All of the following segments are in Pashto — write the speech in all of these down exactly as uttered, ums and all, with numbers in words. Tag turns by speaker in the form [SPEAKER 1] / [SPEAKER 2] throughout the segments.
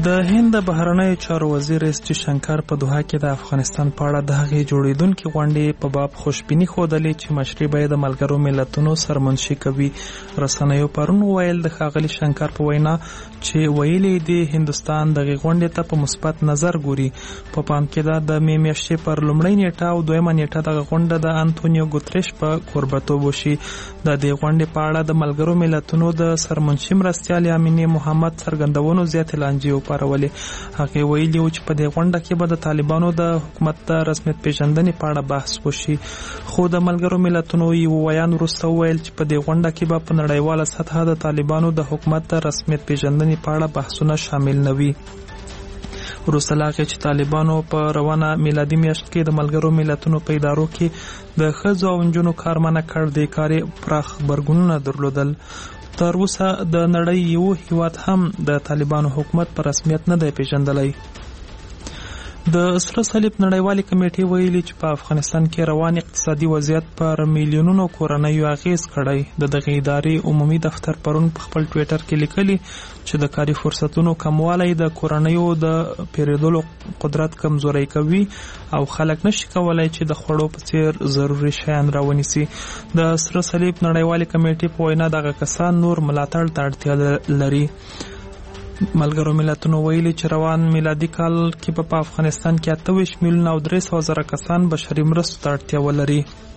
[SPEAKER 1] د هند د بهرنیو چارو وزیر اس جي شنکر په دوحه کې د افغانستان په اړه د هغې جوړېدونکې غونډې په باب خوشبیني ښودلې چې مشري به یې د ملګرو ملتونو سرمنشي کوي. رسنیو پرون وویل د ښاغلي شنکر په وینا چې ویلي دي هندوستان دغې غونډې ته په مثبت نظر ګوري. په پام کې ده د مې میاشتې پر لومړۍ نیټه او دویمه نیټه دغه غونډه د انتونیو ګوتریش په کوربهتوب وشي. د دې غونډې په اړه د ملګرو ملتونو د سرمنشي مرستیالې امینې محمد څرګندونو زیاتې لانجې وپارولې. هغې ویلي و چې په دې غونډه کې به د طالبانو د حکومت د رسمیت پیژندنې په اړه بحث وشي. خو د ملګرو ملتونو یو ویان وروسته وویل چې په دې غونډه کې به په نړیواله سطحه د طالبانو د حکومت د رسمیت پیژندنې په اړه بحثونه شامل نه وي. وروسته له هغې چې طالبانو په روانه میلادي میاشت کې د ملګرو ملتونو په ادارو کې د ښځو او نجونو کار منع کړ، دې کار یې پراخ غبرګونونه درلودل. تر اوسه د نړۍ یو هیواد هم د طالبانو حکومت په رسمیت نه دی پیژندلی. د سره صلیب نړیوالې کمیټې ویلي چې په افغانستان کې روان اقتصادي وضعیت پر میلیونونو کورنیو اغیز کړی. د دغې ادارې عمومي دفتر پرون په خپل ټویټر کې لیکلي چې د کاري فرصتونو کموالی د کورنیو د پیرودلو قدرت کمزوری کوي او خلک نشي کولای چې د خوړو په څیر ضروري شیان راونیسي. د سره صلیب نړیوالې کمیټې په وینا دغه کسان نور ملاتړ ته اړتیا لري. ملګرو ملتونو ویلي چې روان میلادي کال کې په افغانستان کې اته ویشت میلیونه او درې سوه زره کسان بشري مرستو ته اړتیا ولري.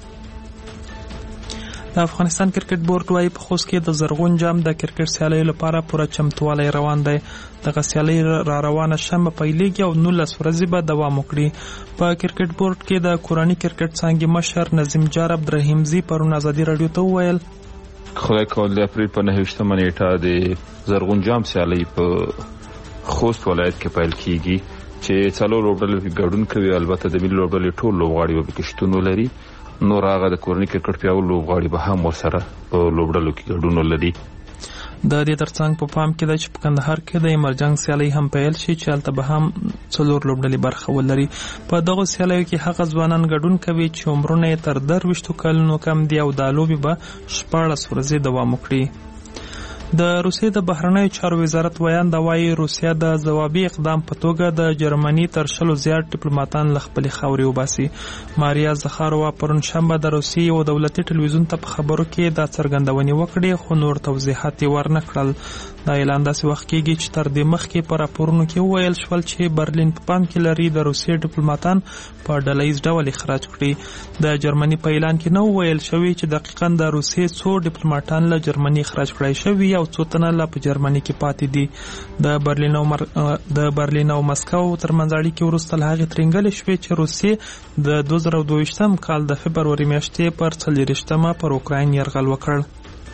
[SPEAKER 1] د افغانستان کرکټ بورډ وايي په خوست کې د زرغون جام د کرکټ سیالیو لپاره پوره چمتوالی روان دی. دغه سیالۍ را روانه شنبه پیلېږي او نولس ورځې به دوام وکړي. په کرکټ بورډ کې د کورني کرکټ څانګې مشر نظیم جار عبدالرحیمزي پرون ازادي راډیو ته وویل
[SPEAKER 2] خدای کول د اپریل په نهه ویشتمه نیټه د زرغون جام سیالۍ په خوست ولایت کې پیل کیږي چې څلور لوبډلې کې ګډون کوي. البته د ملي لوبډلې ټول لوبغاړي به پکې شتون ولري. نور هغه د کورني کرکټ پیاوړي لوبغاړي به هم ورسره په لوبډلو کې ګډون ولري.
[SPEAKER 1] د دې ترڅنګ په پام کې ده چې په کندهار کې د ایمرجنګ سیالۍ هم پیل شي چې هلته به هم څلور لوبډلې برخه ولري. په دغو سیالیو کې هغه ځوانان ګډون کوي چې عمرونه یې تر درویشتو کلونو کم دي او دا لوبې به شپاړس ورځې دوام وکړي. د روسیې د بهرنیو چارو وزارت ویان دا وایي روسیه د ځوابي اقدام په توګه د جرمني تر شلو زیات ډیپلوماتان له خپلې خاورې وباسي. ماریا زخاروا پرون شنبه د روسیې یو دولتي ټلویزیون ته په خبرو کې دا څرګندونې وکړې خو نور توضیحات یې ورنه کړل. دا اعلان داسې وخت کېږي چې تر دې مخکې په راپورونو کې وویل شول چې برلین په پام کې لري د روسیې ډیپلوماتان په ډله ییز ډول اخراج کړي. د جرمني په اعلان کې نه وویل شوي چې دقیقاً د روسیې څو ډیپلوماتان له جرمني اخراج کړای شوي او څو تنه لا په جرمني کې پاتې دي. د برلین او مر... د برلین او مسکو ترمنځ اړیکې وروسته له هغې ترینګلې شوې چې روسیې د دوه زره دوه ویشتم کال د فبروري میاشتې پر څلېرویشتمه پر اوکراین یرغل وکړ.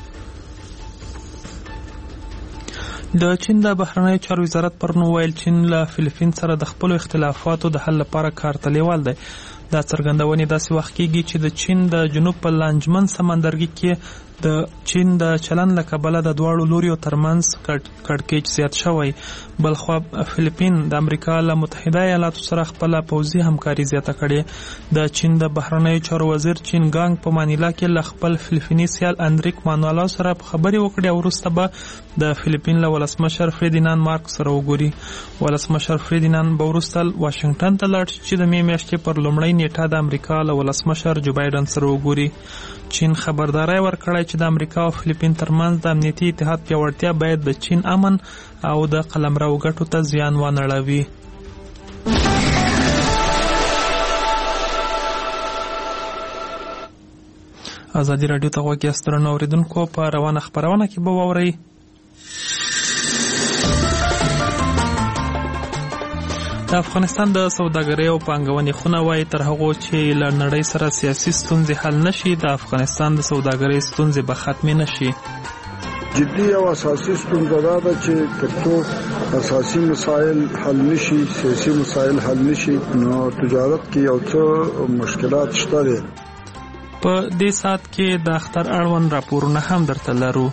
[SPEAKER 1] د چین د بهرنیو چارو وزارت پرون وویل چین له فلیپین سره د خپلو اختلافاتو د حل لپاره کار ته لیوال دی. دا څرګندونې داسې وخت کېږي چې د چین د جنوب په لانجمن سمندرګي کې د چین د چلن له کبله د دواړو لوریو ترمنځ کړکېچ زیات شوی. بلخوا فلیپین د امریکا له متحده ایالاتو سره خپله پوځي همکاري زیاته کړې. د چین د بهرنیو چارو وزیر چین ګانګ په مانیلا کې له خپل فلیپیني سیال اندریک مانوالو سره خبرې وکړې او وروسته به د فلیپین له ولسمشر فریدیناند مارکوس سره وګوري. ولسمشر فریدیناند به وروسته واشنګټن ته لاړ شي چې د مې میاشتې پر لومړۍ نیټه د امریکا له ولسمشر جو بایډن سره وګوري. چین خبرداری ورکړی چې د امریکا او فلیپین ترمنځ د امنیتي اتحاد پیاوړتیا باید د چین امن او د قلمرو ګټو ته زیان ونه اړوي. ازادي راډیو ته غوږ یاست درنو اورېدونکو. په روانه خپرونه کې به واورئ د افغانستان د سوداګرۍ او پانګونې خونه وایي تر هغو چې له نړۍ سره سیاسي ستونزې حل نشي د افغانستان د سوداګرۍ ستونزې به ختمې نشي.
[SPEAKER 3] جدي او اساسي ستونزه دا ده چې ترڅو اساسي مسایل حل نشي، سیاسي مسایل حل نشي، نو تجارت کې یو څه مشکلات شته دي.
[SPEAKER 1] په دې ساعت کې د اختر اړوند راپورونه هم درته لرو.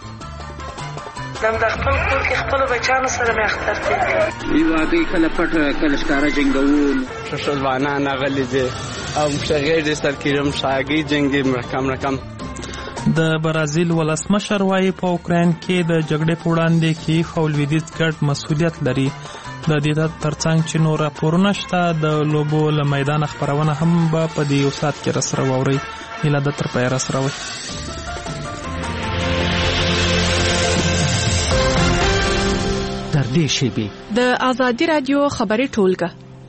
[SPEAKER 4] دم د خپل کور کې خپل بچانو سره مې اختر تیر
[SPEAKER 5] دی واقعي کله پټ کله ښکاره جنګون
[SPEAKER 6] ششلوانان غلي دي او شغې دې سر کېرم شاګي جنگي مرکم رقم
[SPEAKER 1] د برازیل ولسمشر وايي په اوکراین کې د جګړې په وړاندې کې او لویدیځ ګډ مسؤلیت لري. د دې ترڅنګ چې نور راپورونه شته د لوبو له میدان خبرونه هم به په دې یو ساعت کې راسره واورئ. هیله ده تر پایه راسره وئ.
[SPEAKER 6] تر دې شیبې
[SPEAKER 7] د ازادي رادیو خبري ټولګه.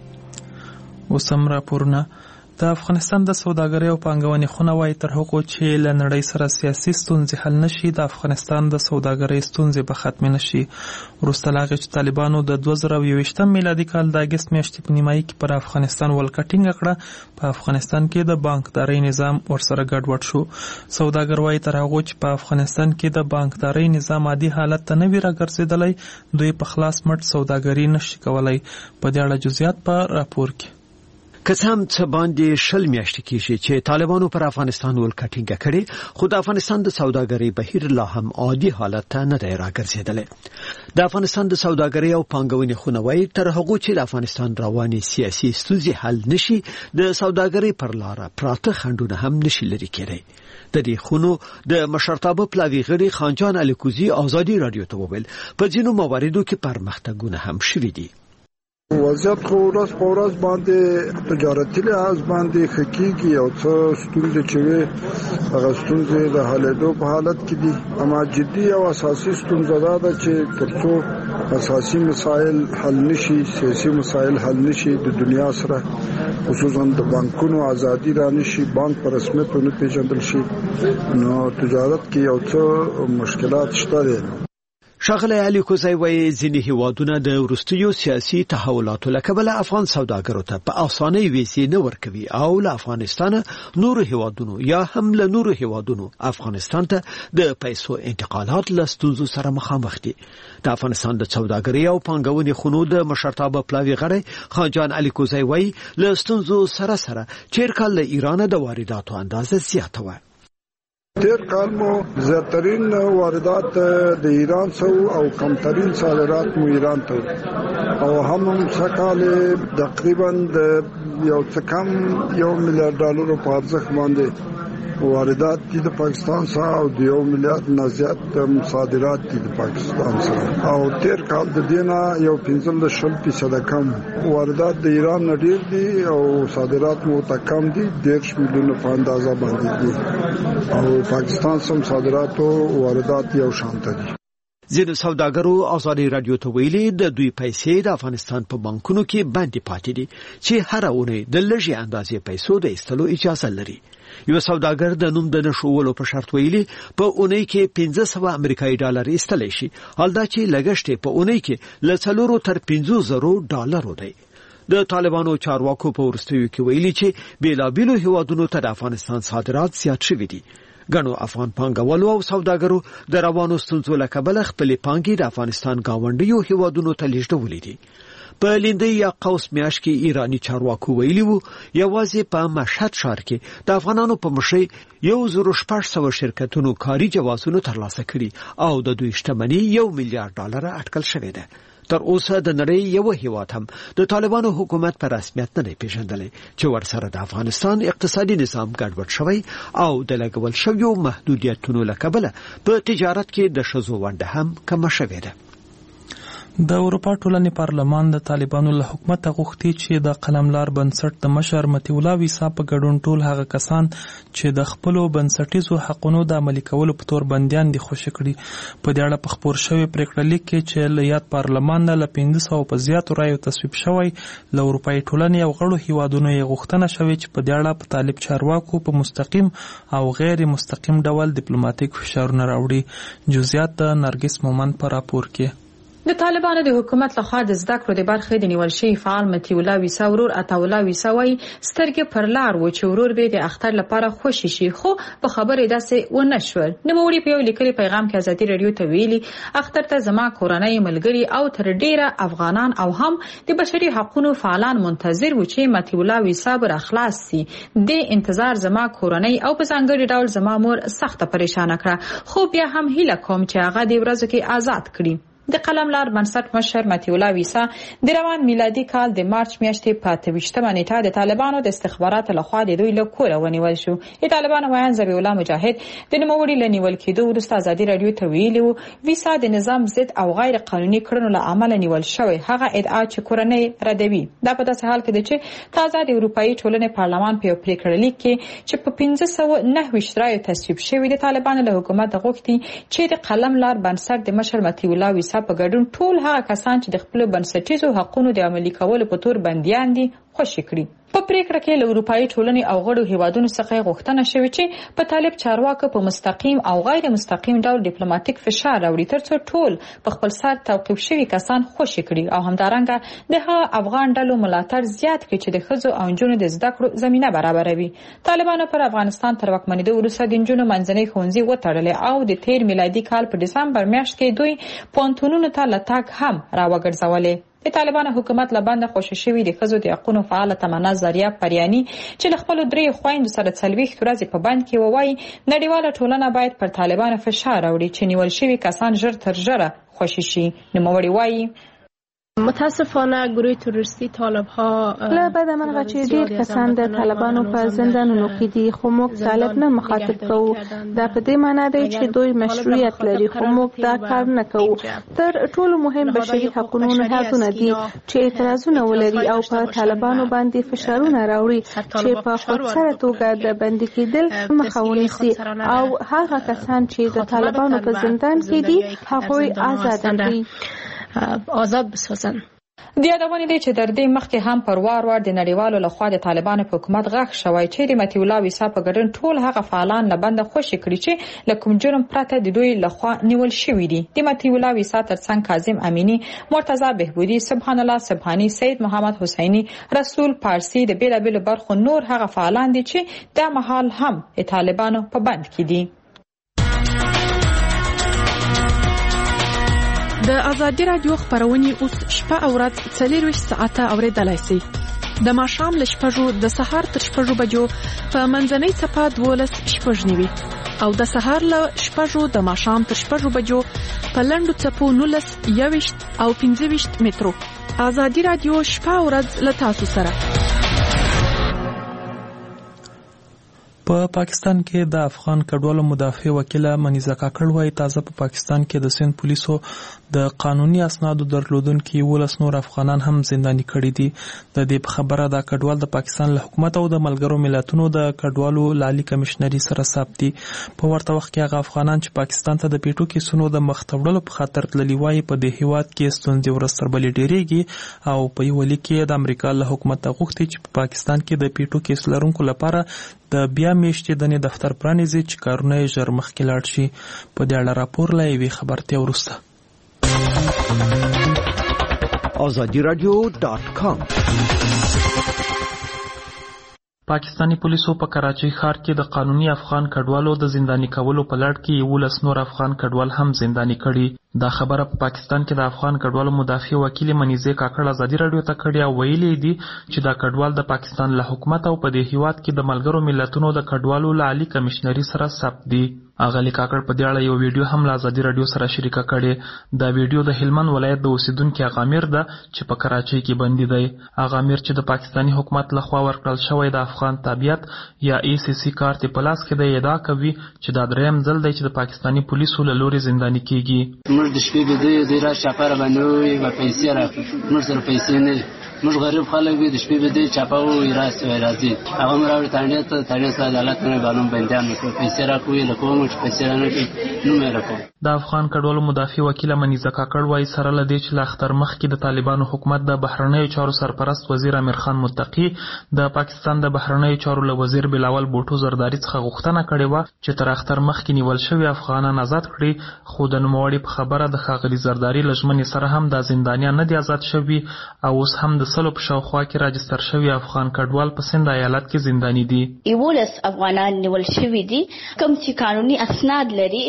[SPEAKER 1] اوس هم راپورونه. د افغانستان د سوداګرۍ او پانګونې خونه وايي تر هغو چې له نړۍ سره سیاسي ستونزې حل نشي د افغانستان د سوداګرۍ ستونزې به ختمې نشي. وروسته له هغې چې طالبانو د دوه زره یوویشتم میلادي کال د اګست میاشتې په نیمایي کې پر افغانستان ولکه ټینګه کړه، په افغانستان کې د بانکدارۍ نظام ورسره ګډوډ شو. سوداګر وايي تر هغو چې په افغانستان کې د بانکدارۍ نظام عادي حالت ته نه وي راګرځېدلی، دوی په خلاص مټ سوداګري نشي کولی. په دې اړه جزئیات په راپور کې.
[SPEAKER 6] که څه هم څه باندې شل میاشتې کېږي چې طالبانو پر افغانستان ولکه ټینګه کړې، خو د افغانستان د سوداګرۍ بهیر لا هم عادي حالت ته نه دی راګرځېدلی. د افغانستان د سوداګرۍ او پانګونې خونه وايي تر هغو چې د افغانستان روانې سیاسي ستونزې حل نشي، د سوداګرۍ پر لاره پراته خنډونه هم نشي لرې کېدی. د دې خونو د مشرتابه پلاوي غړي خانجان الیکوزي ازادي رادیو ته وویل په ځینو مواردو کې پرمختګونه هم شوي دي.
[SPEAKER 3] وضعیت خو ورځ په ورځ باندې تجارتي لحاظ باندې ښه کېږي او څه ستونزې چې وي هغه ستونزې د حلېدو په حالت کې دي. اما جدي او اساسي ستونزه دا ده چې تر څو اساسي مسایل حل نشي، سیاسي مسایل حل نشي، د دنیا سره خصوصا د بانکونو ازادي را نشي، بانک په رسمیت ونه پیژندل شي، نو تجارت کې یو څه مشکلات شته دي.
[SPEAKER 6] ښاغلی الیکوزی وايي ځینې هیوادونه د وروستیو سیاسي تحولاتو له کبله افغان سوداګرو ته په اسانۍ ویزې نه ورکوي او له افغانستانه نورو هیوادونو یا هم له نورو هیوادونو افغانستان ته د پیسو انتقالات له ستونزو سره مخامخ دي. د افغانستان د سوداګرۍ او پانګونې خونو د مشرتابه پلاوي غړی خانجان الیکوزی وايي له ستونزو سره سره چیر کال له ایران د وارداتو اندازه زیاته وه.
[SPEAKER 3] تیر کال مو زیاترین واردات د ایران سو او کمترین صادرات مو ایران ته او هم هم سکال تقریبا د یو څه کم یو میلیارډ ډالرو په ارزښت باندې واردات دي د پاکستان سره او د یو میلیارډ نه زیات صادرات دي د پاکستان سره او تیر کال د دینه یو پنځم د شل فیصد کم واردات د ایران نه ډیر دي او صادرات مو ته کم دي، ډیر میلیونه په اندازه باندې دي او پاکستان سم صادرات او واردات یو شان دي.
[SPEAKER 6] ځینو سوداګرو ازادي رادیو ته ویلي د دوی پیسې د افغانستان په بانکونو کې بندي پاتې دي چې هر اونۍ د لږې اندازې پیسو د ایستلو اجازه لري. یو سوداګر د نوم د نشولو په شرط ویلي په اونۍ کې پنځه سوه امریکایي ډالر ایستلی شي، حالدا چې لګښت په اونۍ کې له څلورو تر پنځو زرو ډالرو دی. د طالبانو چارواکو په وروستیو کې ویلي چې بیلابیلو هیوادونو ته د افغانستان صادرات زیات شوي دي. ګڼو افغان پانګوالو او سوداګرو د روانو ستونزو له کبله خپلې پانګې د افغانستان ګاونډیو هیوادونو ته لیږدولې دي. په لیندۍ یا قوس میاشت کې ایرانی چارواکو ویلي وو یوازې په مشهد ښار کې د افغانانو په مشرۍ یو زرو شپږ سوه شرکتونو کاري جوازونه ترلاسه کړي او د دوی شتمني یو میلیارډ ډالره اټکل شوې ده. تر اوسه د نړۍ یو هیواد هم د طالبانو حکومت په رسمیت نه دی پیژندلی چې ورسره د افغانستان اقتصادي نظام ګډوډ شوی او د لګول شویو محدودیتونو له کبله په تجارت کې د ښځو ونډه هم کمه شوې ده.
[SPEAKER 1] د اروپا ټولنې پارلمان د طالبانو له حکومت غوښتي چې د قلملار بنسټ د مشر مطیع الله ویسا په ګډون ټول هغه کسان چې د خپلو بنسټیزو حقونو د عملي کولو په تور بندیان دي خوشي کړي. په دې اړه په خپور شوی پریکړه لیک کې چې له یاد پارلمان نه له پنځه سوه په زیاتو رایو تصویب شوی، له اروپایي ټولنې او غړو هیوادونو یې غوښتنه شوې چې په دې اړه په طالب چارواکو په مستقیم او غیر مستقیم ډول ډیپلوماټیک فشارونه راوړي. جزئیات د نرګس مومن په راپور کې.
[SPEAKER 7] د طالبانو د حکومت لخوا د زده کړو د برخې د نیول شوي فعال مطیع الله ویسا ورور عطاالله ویسا وایي سترګې پر لار و چې ورور به د اختر لپاره خوشي شي، خو په خبرې داسې ونه شول. نوموړي په یو لیکلي پیغام کې ازادي رادیو ته ویلي اختر ته زما کورنۍ ملګري او تر ډیره افغانان او هم د بشري حقوقو فعالان منتظر و چې مطیع الله ویسا بر اخلاص سي. د انتظار زما کورنۍ او په ځانګړي ډول زما مور سخته پریشان کړه، خو بیا هم هیله کوم چې هغه د ورځو کې آزاد کړي. د قلملار بنسټ مشر متي الله ویسا د روان میلادي کال د مارچ میاشتې په اته ویشتمه نیټه د طالبانو د استخباراتو لخوا د دوی له کوره ونیول شو. د طالبانو ویان ذبیح الله مجاهد د نوموړي له نیول کېدو وروسته ازادي راډیو ته ویلي وو ویسا د نظام ضد او غیر قانوني کړنو له امله نیول شوی. هغه ادعا چې کورنۍ ردوي. دا په داسې حال کې ده چې تازه د اروپایي ټولنې پارلمان په یو پریکړه لیک کې چې په پنځه سوه نهه ویشت رایو تصویب شوی د طالبانو له حکومت غوښتي چې د قلملار بنسټ د مشر متي الله ویسا په ګډون ټول هغه کسان چې د خپل بنسټیزو حقوقو د عملي کولو په تور بنديان دي خوشی کړي. په پریکړه کې له اروپایي ټولنې او غړو هیوادونو څخه غوښتنه شوې چې په طالب چارواکو په مستقیم او غیر مستقیم ډول ډیپلوماټیک فشار راوړي ترڅو ټول په خپل سر توقيف شوي کسان خوشی کړي او همدارنګه د هغه افغان ډلو ملاتړ زیات کړي چې د ښځو او نجونو د زده کړو زمينه برابروي. طالبانو پر افغانستان تر واکمنېدو وروسته د نجونو منځنۍ ښوونځي وتړلې او د تیر میلادي کال په دسمبر میاشت کې دوی پونتونونو ته لټاک هم راوګرځولې. د طالبانو حکومت لبنده خوشی شوی د ښځو د حقوقو فعال تمنا زریه پریانی چې له خپل درې خويندو سره څلويخت ورځې په بند کې ووایي نړیواله ټولنه باید پر طالبانو فشار راوړي چې نیول شوی کسان ژر تر ژره خوشی شي. نوموړي وایي
[SPEAKER 8] متاسفانه گروه تروریستی طالب ها
[SPEAKER 9] له بعد منغه چې ډیر کسان د طالبانو په زندانونو کې دي خو موږ طالب نه مخاطب کوو. دا په دې معنی دی چې دوی مشروعیت لري خو موږ دا کار نه کوو. تر ټولو مهم بشري حقوقو نهادونه دي چې اعتراضونه ولري او په طالبانو باندې فشارونه راوړي چې په خودسره توګه د بندي کېدل مخه ونیسي او هغه کسان چې د طالبانو په زندان کې دي هغوی آزاد دي
[SPEAKER 8] آزاد بسازن.
[SPEAKER 7] د یادونه دي چې در دې مخکې هم پر وار وار د نړیوالو لخوا د طالبانو په حکومت غږ شوی چې د متي الله ویسا په ګډون ټول هغه فعالان له بنده خوشی کړي چې له کوم جرم پرته د دوی لخوا نیول شوی دي. د متي الله ویسا ترڅنګ کاظم امینی، مرتضی بهبودی، سبحان الله سبحانی، سید محمد حسینی، رسول پارسی د بیلابیلو برخو نور هغه فعالان دي چې د محل هم د طالبانو په بند کې دي.
[SPEAKER 10] د ازادي رادیو خبرونه اوس شپه او ورځ څلور ویشت ساعته اوریدلای شئ. د ماښام له شپږو د سهار تر شپږو بجو په منځنۍ صفه دولس شپږ نیوي او د سهار له شپږو د ماښام تر شپږو بجو په لنډو څپو نولس یویشت او پنځه ویشت مترو. ازادي رادیو شپه او ورځ له تاسو سره.
[SPEAKER 1] په پاکستان کې د افغان کډوالو مدافع وکیل منیزه کاکړ وايي تازه په پاکستان کې د سند پولیسو د قانوني اسنادو درلودونکو ولس نور افغانان هم زنداني کړي دي. د دې خبره د کډوال د پاکستان له حکومت او د ملګرو ملتونو د کډوالو لالي کمشنري سره ثابت دي. په ورته وخت کې هغه افغانان چې پاکستان ته د پیټو کیسونو د مختوړلو په خاطر تللی وايي په دې هیواد کې ستونزې ورستر بلې ډېریږي او په یو لیک کې د امریکا له حکومت غوښتي چې په پاکستان کې د پیټو کیس لرونکو لپاره د بیا میشتې د دفتر پرانیزي چې کارونه یې ژر مخکې لاړ شي. په دې اړه راپور لا یوې خبرتیا وروسته.
[SPEAKER 6] آزادی رادیو ډاټ کام.
[SPEAKER 1] پاکستانی پولیسو په کراچۍ ښار کې د قانوني افغان کډوالو د زنداني کولو په لړ کې یولس نور افغان کډوال هم زنداني کړي. دا خبره په پاکستان کې د افغان کډوالو مدافع وکیل منیزه کاکړ ازادي رادیو ته کړی او ویلي دي چې دا کډوال د پاکستان له حکومت او په دې هیواد کې د ملګرو ملتونو د کډوالو لالي کمشنري سره ثبت دي. اغلی کاکړ په دې اړه یو ویډیو هم له ازادي رادیو سره شریکه کړې. دا ویډیو د هلمند ولایت د اوسیدونکو اغامیر ده چې په کراچۍ کې بندي دی. اغامیر چې د پاکستانی حکومت لخوا ورکړل شوی د افغان تابعیت یا ای سی سی کارت په لاس کې د ادعا کوي چې دا دریم ځل دی چې د پاکستانی پولیسو له لوري زنداني کیږي.
[SPEAKER 11] موږ د شپې به د دې را شپاره باندې و پیسې راکړو. موږ سره پیسې نه موږ غریب خلک به د شپې به د چاپاو راځي راځي هغه مراوي تانه ته تانه سره عدالت نه باندې بندیان نکړو پیسې راکوي له کوم چې پیسې نه کوي نو مې راکو.
[SPEAKER 1] د افغان کډوالو مدافع وکیل منیزه کاکړ وايي سره له دې چې له اختر مخ کې د طالبانو حکومت د بهرنیو چارو سرپرست وزیر امیر خان متقی د پاکستان د بهرنیو چارو له وزیر بلاول بوټو زرداری څخه غوښتنه کړې و چې تر اختر مخ کې نیول شوی افغانان آزاد کړي. خو د نوموړي په خبره د ښاغلي زرداری لژمنې سره هم د زندانیان نه دي آزاد شوي او اوس هم د سلو په شاوخوا کې راجستر شوي افغان کډوال په سند ایالت کې زنداني دي.
[SPEAKER 12] یولس افغانان نیول شوي دي کوم چې قانوني اسناد لري،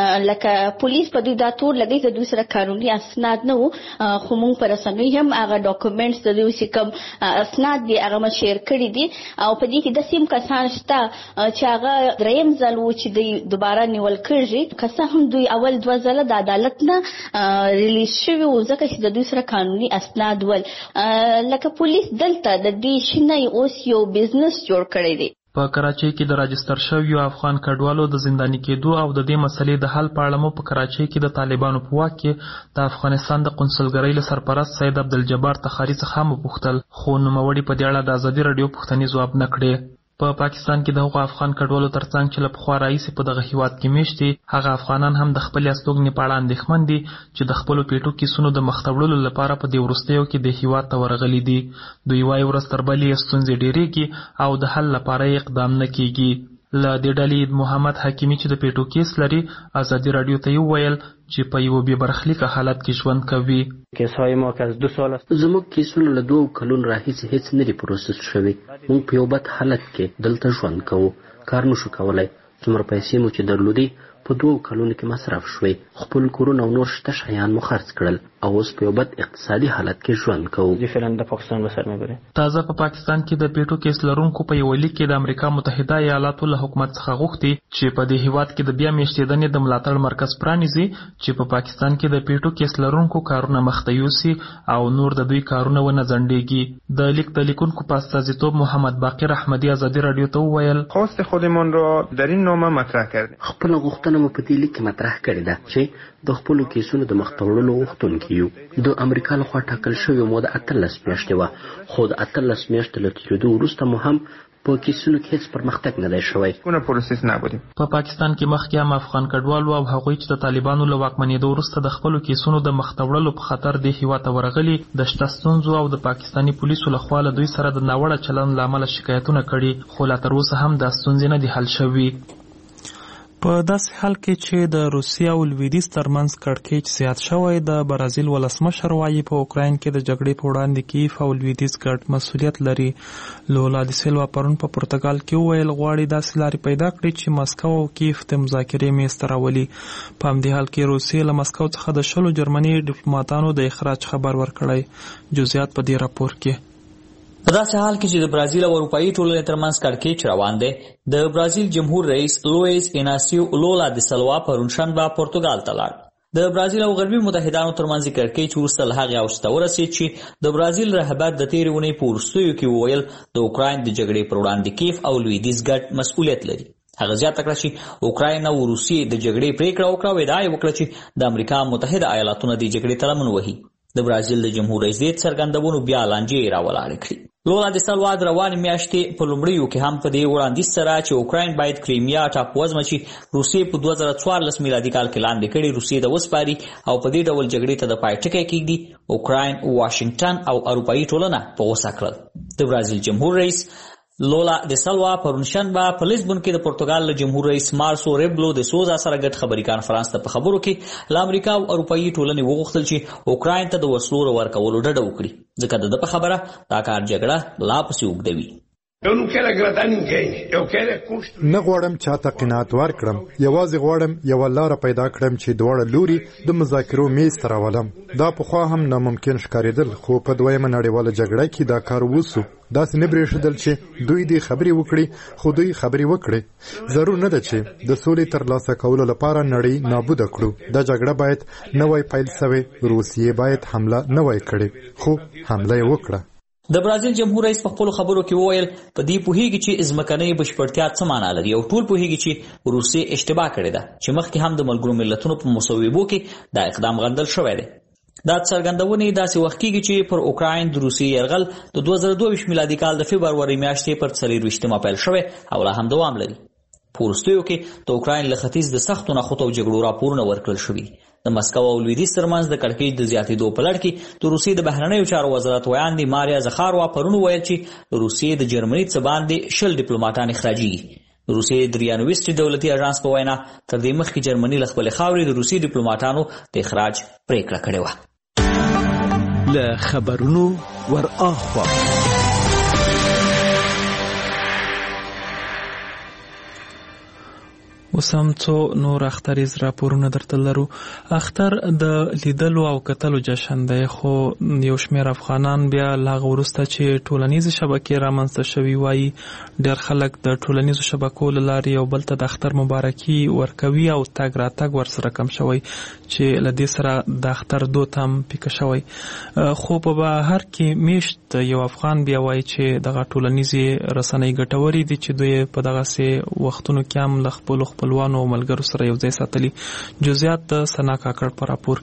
[SPEAKER 12] لکه پولیس په دوی دا تور لګي چې دوی سره قانوني اسناد نه وو، خو موږ پر رسنۍ هم هغه ډاکومېنټس د دوی چې کوم اسناد دي هغه ما شیر کړي دي او په دې کې د سیم کسان شته چې هغه دریم ځل و چې دوی دوباره نیول کېږي، که څه هم دوی اول دوه ځله د عدالت نه ریلیز شوي وو ځکه چې د دوی سره قانوني اسناد ول. لکه پولیس دلته د دې شي نه اوس یو بزنس جوړ کړی دی.
[SPEAKER 1] په کراچۍ کې د راجستر شویو افغان کډوالو د زنداني کېدو او د دې مسلې د حل په اړه مو په کراچۍ کې د طالبانو په واک کې د افغانستان د قونسلګرۍ له سرپرست سید عبدالجبار تخاري څخه هم وپوښتل، خو نوموړي په دې اړه د ازادي راډیو پوښتنې ځواب نه کړې. په پاکستان کې د هغو افغان کډوالو ترڅنګ چې له پخوا راهیسې په دغه هیواد کې میشت دي، هغه افغانان هم د خپلې استوګنې په اړه اندېښمن دي چې د خپلو پیټو کیسونو د مخته وړلو لپاره په دې وروستیو کې د هیواد ته ورغلي دي. دوی وایي ورځ تر بلې ستونزې ډېرېږي او د حل لپاره یې اقدام نه کېږي. له دې ډلې محمد حکیمي چې د پیټو کیس لري ازادي راډیو ته یې وویل چې په یو بې برخلیکه حالت کې ژوند کوي.
[SPEAKER 13] کیسهای ما که از دو سال است زموږ کیسونه له دوه کلونو راهیسې هیڅ نه دي پروسس شوي. موږ په یو بد حالت کې دلته ژوند کوو، کار نشو کولی. څومره پیسې مو چې درلودې په دوه کلونو کې مصرف شوي، خپل کورونه او نور شته شیان مو خرڅ کړل او اوس په یو بد اقتصادي حالت کې ژوند کوو.
[SPEAKER 14] فعلا د پاکستان به سر مګوري.
[SPEAKER 1] تازه په پاکستان کې د پیټو کیس لرونکو په یو لیک کې د امریکا متحده ایالاتو له حکومت څخه غوښتي چې په دې هیواد کې د بیا میشتېدنې د ملاتړ مرکز پرانیزي چې په پاکستان کې د پیټو کیس لرونکو کارونه مخته یوسي او نور د دوی کارونه ونه ځنډېږي. د لیک د لیکونکو په استازیتوب محمد باقر احمدي ازادي راډیو ته وویل
[SPEAKER 15] خواست خودمان را در این نامه مطرح کردیم.
[SPEAKER 13] خپل غوښتنه مو په دې لیک کې مطرح کړې ده چې د خپلو کیسونو د مخته وړلو غوښتونکي یو. د امریکا لخوا ټاکل شوې موده اتلس میاشتې وه، خو د اتلس میاشتې له تېرېدو وروسته مو هم په کیسونو کې هیڅ پرمختګ نه دی شوی.
[SPEAKER 15] کومه پروسس نبودیم.
[SPEAKER 1] په پاکستان کې مخکې هم افغان کډوالو او هغوی چې د طالبانو له واکمنېدو وروسته د خپلو کیسونو د مخته وړلو په خطر دې هیواد ته ورغلي، د شته ستونزو او د پاکستاني پولیسو لخوا له دوی سره د ناوړه چلند له امله شکایتونه کړي، خو لا تر اوسه هم دا ستونزې نه دي حل شوي. په داسې حال کې چې د روسیې او لویدیځ ترمنځ کړکېچ زیات شوی، د برازیل ولسمشر وایي په اوکراین کې د جګړې په وړاندې کیف او لویدیځ ګډ مسؤلیت لري. لولا د سیلوا پرون په پرتګال کې وویل غواړي داسې لارې پیدا کړي چې مسکو او کیف د مذاکرې میز ته راولي. په همدې حال کې روسیې له مسکو څخه د شلو جرمني ډیپلوماتانو د اخراج خبر ورکړی. جزئیات په دې راپور کې.
[SPEAKER 16] په داسې حال کې چې د برازیل او اروپایي ټولنې ترمنځ کړکېچ روان دی، د برازیل جمهور رئیس لویس ایناسیو لولا د سلوا پرون شنبه پرتګال ته لاړ. د برازیل او غربي متحدانو ترمنځ کړکېچ وروسته له هغې اوج ته ورسېد چې د برازیل رهبر د تېرې اونۍ په وروستیو کې وویل د اوکراین د جګړې پر وړاندې کیف او لویدیځ ګډ مسؤلیت لري. هغه زیاته کړه چې اوکراین او روسیې د جګړې پرېکړه وکړه او ادعا یې وکړه چې د امریکا متحده ایالاتونه د جګړې ته لمن وهي. د برازیل د جمهور رئیس دې څرګندونو بیا لانجې راولاړې کړې. لولا د سلوا د روانې میاشتې په لومړیو کې هم په دې وړاندیز سره چې اوکراین باید کریمیا ټاپووزمه چې روسیې په دوه زره څوارلس میلادي کال کې لاندې کړي روسیې ته وسپاري او په دې ډول جګړې ته د پای ټکی کېږدي، اوکراین، واشنګټن او اروپایي ټولنه په غوسه کړل. د برازیل جمهور رئیس لولا د سلوا پرون شنبه په لیسبون کې د پرتګال له جمهور رئیس مارسو ریبلو د سوزا سره ګډ خبري کانفرنس ته په خبرو کې له امریکا او اروپایي ټولنې وغوښتل چې اوکراین ته د وسلو ورکولو ډډه وکړي، ځکه د ده په خبره دا کار جګړه لا پسې اوږدوي.
[SPEAKER 17] نه غواړم چاته قناعت ورکړم، یوازې غواړم یوه لاره پیدا کړم چې دواړه لوري د مذاکرو میز ته راولم. دا پخوا هم ناممکن ښکارېدل، خو په دویمه نړیواله جګړه کې دا کار وسو. داسې نه برېښېدل چې دوی دې خبرې وکړي، خو دوی خبرې وکړي. ضرور نه ده چې د سولې ترلاسه کولو لپاره نړۍ نابوده کړو. دا جګړه باید نه وای پیل سوې، روسیې باید حمله نه وای کړې، خو حمله یې وکړه.
[SPEAKER 16] د برازیل جمهور رئیس په خپلو خبرو کې وویل په دې پوهیږي چې ځمکنۍ بشپړتیا څه معنا لري او ټول پوهیږي چې روسیې اشتباه کړې ده چې مخکې هم د ملګرو ملتونو په مصوبو کې دا اقدام غندل شوی دی. دا څرګندونې داسې وخت کېږي چې پر اوکراین د روسیې یرغل د دوه زره دوه ویشت میلادي کال د فبرورۍ میاشتې پر څلېرویشتمه پیل شوی او لا هم دوام لري. په وروستیو کې د اوکراین له ختیځ د سختو نښتو او جګړو راپورونه ورکړل شوي. د مسکو او لویدیځ ترمنځ د کړکېچ د زیاتېدو په لړ کې د روسیې د بهرنیو چارو وزارت ویاندې ماریا زخاروا پرون وویل چې روسیې د جرمني څخه باندې شل ډیپلوماټان اخراجېږي. د روسیې د ریانویسټ دولتي اژانس په وینا تر دې مخکې جرمني له خپلې خاورې د روسي ډیپلوماټانو د اخراج پریکړه کړې وه.
[SPEAKER 6] له خبرونو ور اخوا.
[SPEAKER 1] اوس هم څو نور اختریز راپورونه درته لرو. اختر د لیدلو او کتلو جشن دی، خو یو شمېر افغانان بیا له هغه وروسته چې ټولنیزې شبکې رامنځته شوي وایي ډېر خلک د ټولنیزو شبکو له لارې یو بل ته د اختر مبارکي ورکوي او تګ راتګ ورسره کم شوی چې له دې سره د اختر دود هم پیکه شوی. خو په بهر کې میشت یو افغان بیا وایي چې دغه ټولنیزې رسنۍ ګټورې دي چې دوی په دغسې وختونو کې هم له خپلو خپلوانو او ملګرو سره یو ځای ساتلي. جزئیات د ثنا کاکړ په راپور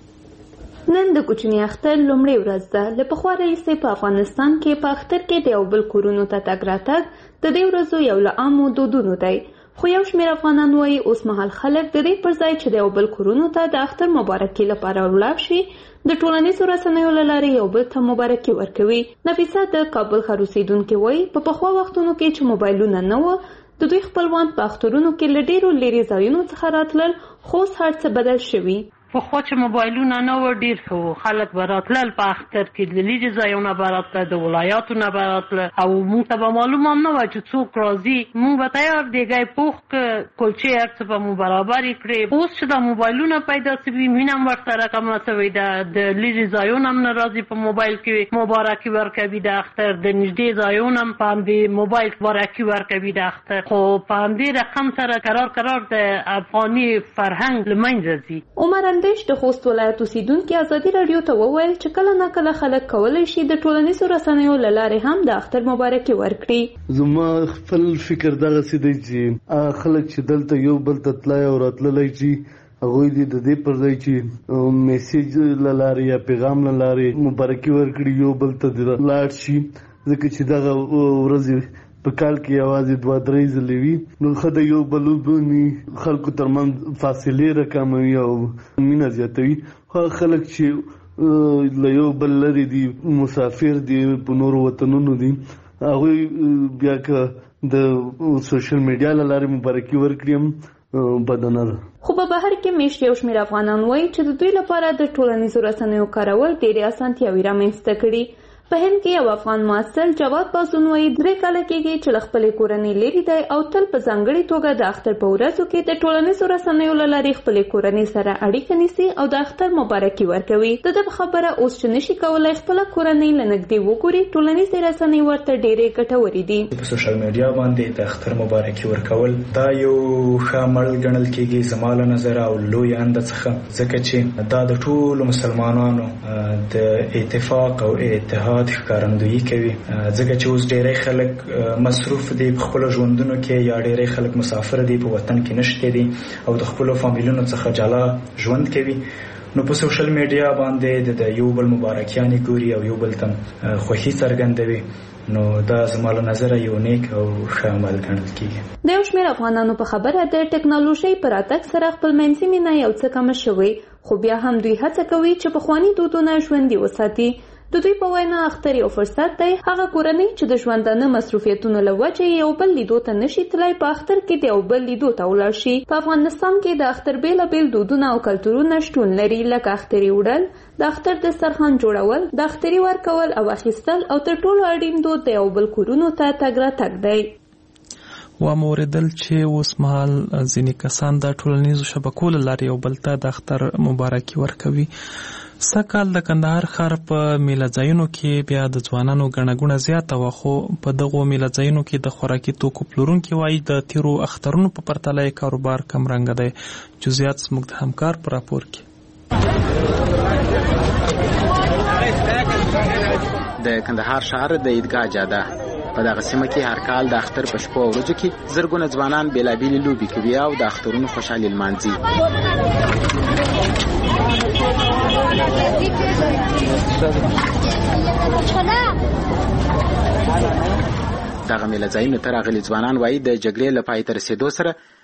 [SPEAKER 1] کې.
[SPEAKER 14] نن د کوچني اختر لومړۍ ورځ ده. له پخوا راهیسې په افغانستان کې په اختر کې د یو بل کورونو ته تګ راتګ د دې ورځو یو له عامو دودونو دی. خو یو شمېر افغانان وایي اوس مهال خلک د دې پر ځای چې د یو بل کورونو ته د اختر مبارکي لپاره ولاړ شي د ټولنیزو رسنیو له لارې یو بل ته مبارکي ورکوي. نفیسه د کابل ښار اوسېدونکې وایي په پخوا وختونو کې چې موبایلونه نه وو د دوی خپلوان په اخترونو کې له ډېرو لرې ځایونو څخه راتلل، خو اوس هر څه بدل شوي.
[SPEAKER 18] پخوا چې موبایلونه نه و ډېر ښه و، خلک به راتلل په اختر کې، د لرې ځایونه به راتله، د ولایاتو نه به راتله او موږ ته به معلوم هم نه وه چې څوک راځي. موږ به تیار دیګی پوخ که کلچې هر څه به مو برابرې کړې. اوس چې دا موبایلونه پیدا شوي مینه هم ورسره کمه شوې ده، د لرې ځایونه هم نه راځي په موبایل کې مبارکي ورکوي د اختر، د نږدې ځایونه هم په همدې موبایل مبارکي ورکوي د اختر. خو په همدې رقم سره قرار قرار د افغاني فرهنګ له منځه ځي.
[SPEAKER 14] عمر اندیش د خوست ولایت اوسیدونکي ازادي راډیو ته وویل چې کله نا کله خلک کولی شي د ټولنیزو رسنیو له لارې هم د اختر مبارکي ورکړي.
[SPEAKER 19] زما خپل فکر دغسې دی چې خلک چې دلته یو بل ته تللی او راتللی چې هغوی دې د دې پر ځای چې میسیج له لارې یا پیغام له لارې مبارکي ورکړي یو بل ته لاړ شي، ځکه چې دغه ورځې په کال کې یوازې دوه درې ځلې وي، نو ښه د یو بل وبوني خلکو ترمنځ فاصلې راکموي او مینه زیاتوي. خو خلک چې له یو بل لرې دي، مسافر دي، په نورو وطنونو دي، هغوی بیا که د سوشل میډیا له لارې مبارکي ورکړي هم بده نه ده.
[SPEAKER 14] خو په بهر کې میشت یو شمېر افغانان وایي چې د دوی لپاره د ټولنیزو رسنیو کارول ډېرې اسانتیاوې رامنځته کړي. په هند کې یو افغان محصل جواد پاسون وایي درې کاله کېږي چې له خپلې کورنۍ لرې دی او تل په ځانګړې توګه د اختر په ورځو کې د ټولنیزو رسنیو له لارې خپلې کورنۍ سره اړیکه نیسي او د اختر مبارکي ورکوي. د ده په خبره اوس چې نشي کولی خپله کورنۍ له نږدې وګوري، ټولنیزې رسنۍ ورته ډېرې ګټورې دي.
[SPEAKER 20] په سوشل میډیا باندې د اختر مبارکي ورکول دا یو ښه عمل ګڼل کېږي زما له نظره او لوی انده څخه، ځکه چې دا د ټولو مسلمانانو د اتفاق او اتحاد ښکارندویي کوي، ځکه چې اوس ډېری خلک مصروف دي په خپلو ژوندونو کې، یا ډېری خلک مسافر دي، په وطن کې نشته دي او د خپلو فامیلونو څخه جلا ژوند کوي. نو په سوشل میډیا باندې د یو بل مبارکیانې ګوري او یو بل ته خوښي څرګندوي، نو دا زما له نظره یو نیک او ښه عمل ګڼل کېږي.
[SPEAKER 14] د یو شمېر افغانانو په خبره د ټکنالوژۍ په راتګ سره خپلمنځي مینه یو څه کمه شوې، خو بیا هم دوی هڅه کوي چې پخواني دودونه ژوندي وساتي. د دوی په وینا اختر یو فرصت دی. هغه کورنۍ چې د ژوندانه مصروفیتونو له وجې یو بل لیدو ته نشي تللی، په اختر کې د یو بل لیدو ته ولاړ شي. په افغانستان کې د اختر بېلابېل دودونه او کلتورونه شتون لري، لکه اختري وړل، د اختر دسترخوان جوړول، د اختري ورکول او اخیستل، او تر ټولو اړین دود د یو بل کورونو ته تګ راتګ دی.
[SPEAKER 1] و موریدل چې اوس مهال ځینې کسان د ټولنیزو شبکو له لارې یو بل ته د اختر مبارکي ورکوي. سږکال د کندهار ښار په میله ځایونو کې بیا د ځوانانو ګڼه ګوڼه زیاته وه، خو په دغو میله ځایونو کې د خوراکي توکو پلورونکي وایي د تیرو اخترونو په پرتله یې کاروبار کمرنګه دی. جزئیات زموږ د همکار په راپور کې.
[SPEAKER 21] د کندهار ښار د عیدګاه جاده په دغه سیمه کې هر کال د اختر په شپو او ورځو کې زرګونه ځوانان بېلابېلې لوبې کوي او د اخترونو خوشحالي لمانځي. دغه میله ځایونو ته راغلي ځوانان وایي د جګړې له پای ته رسېدو سره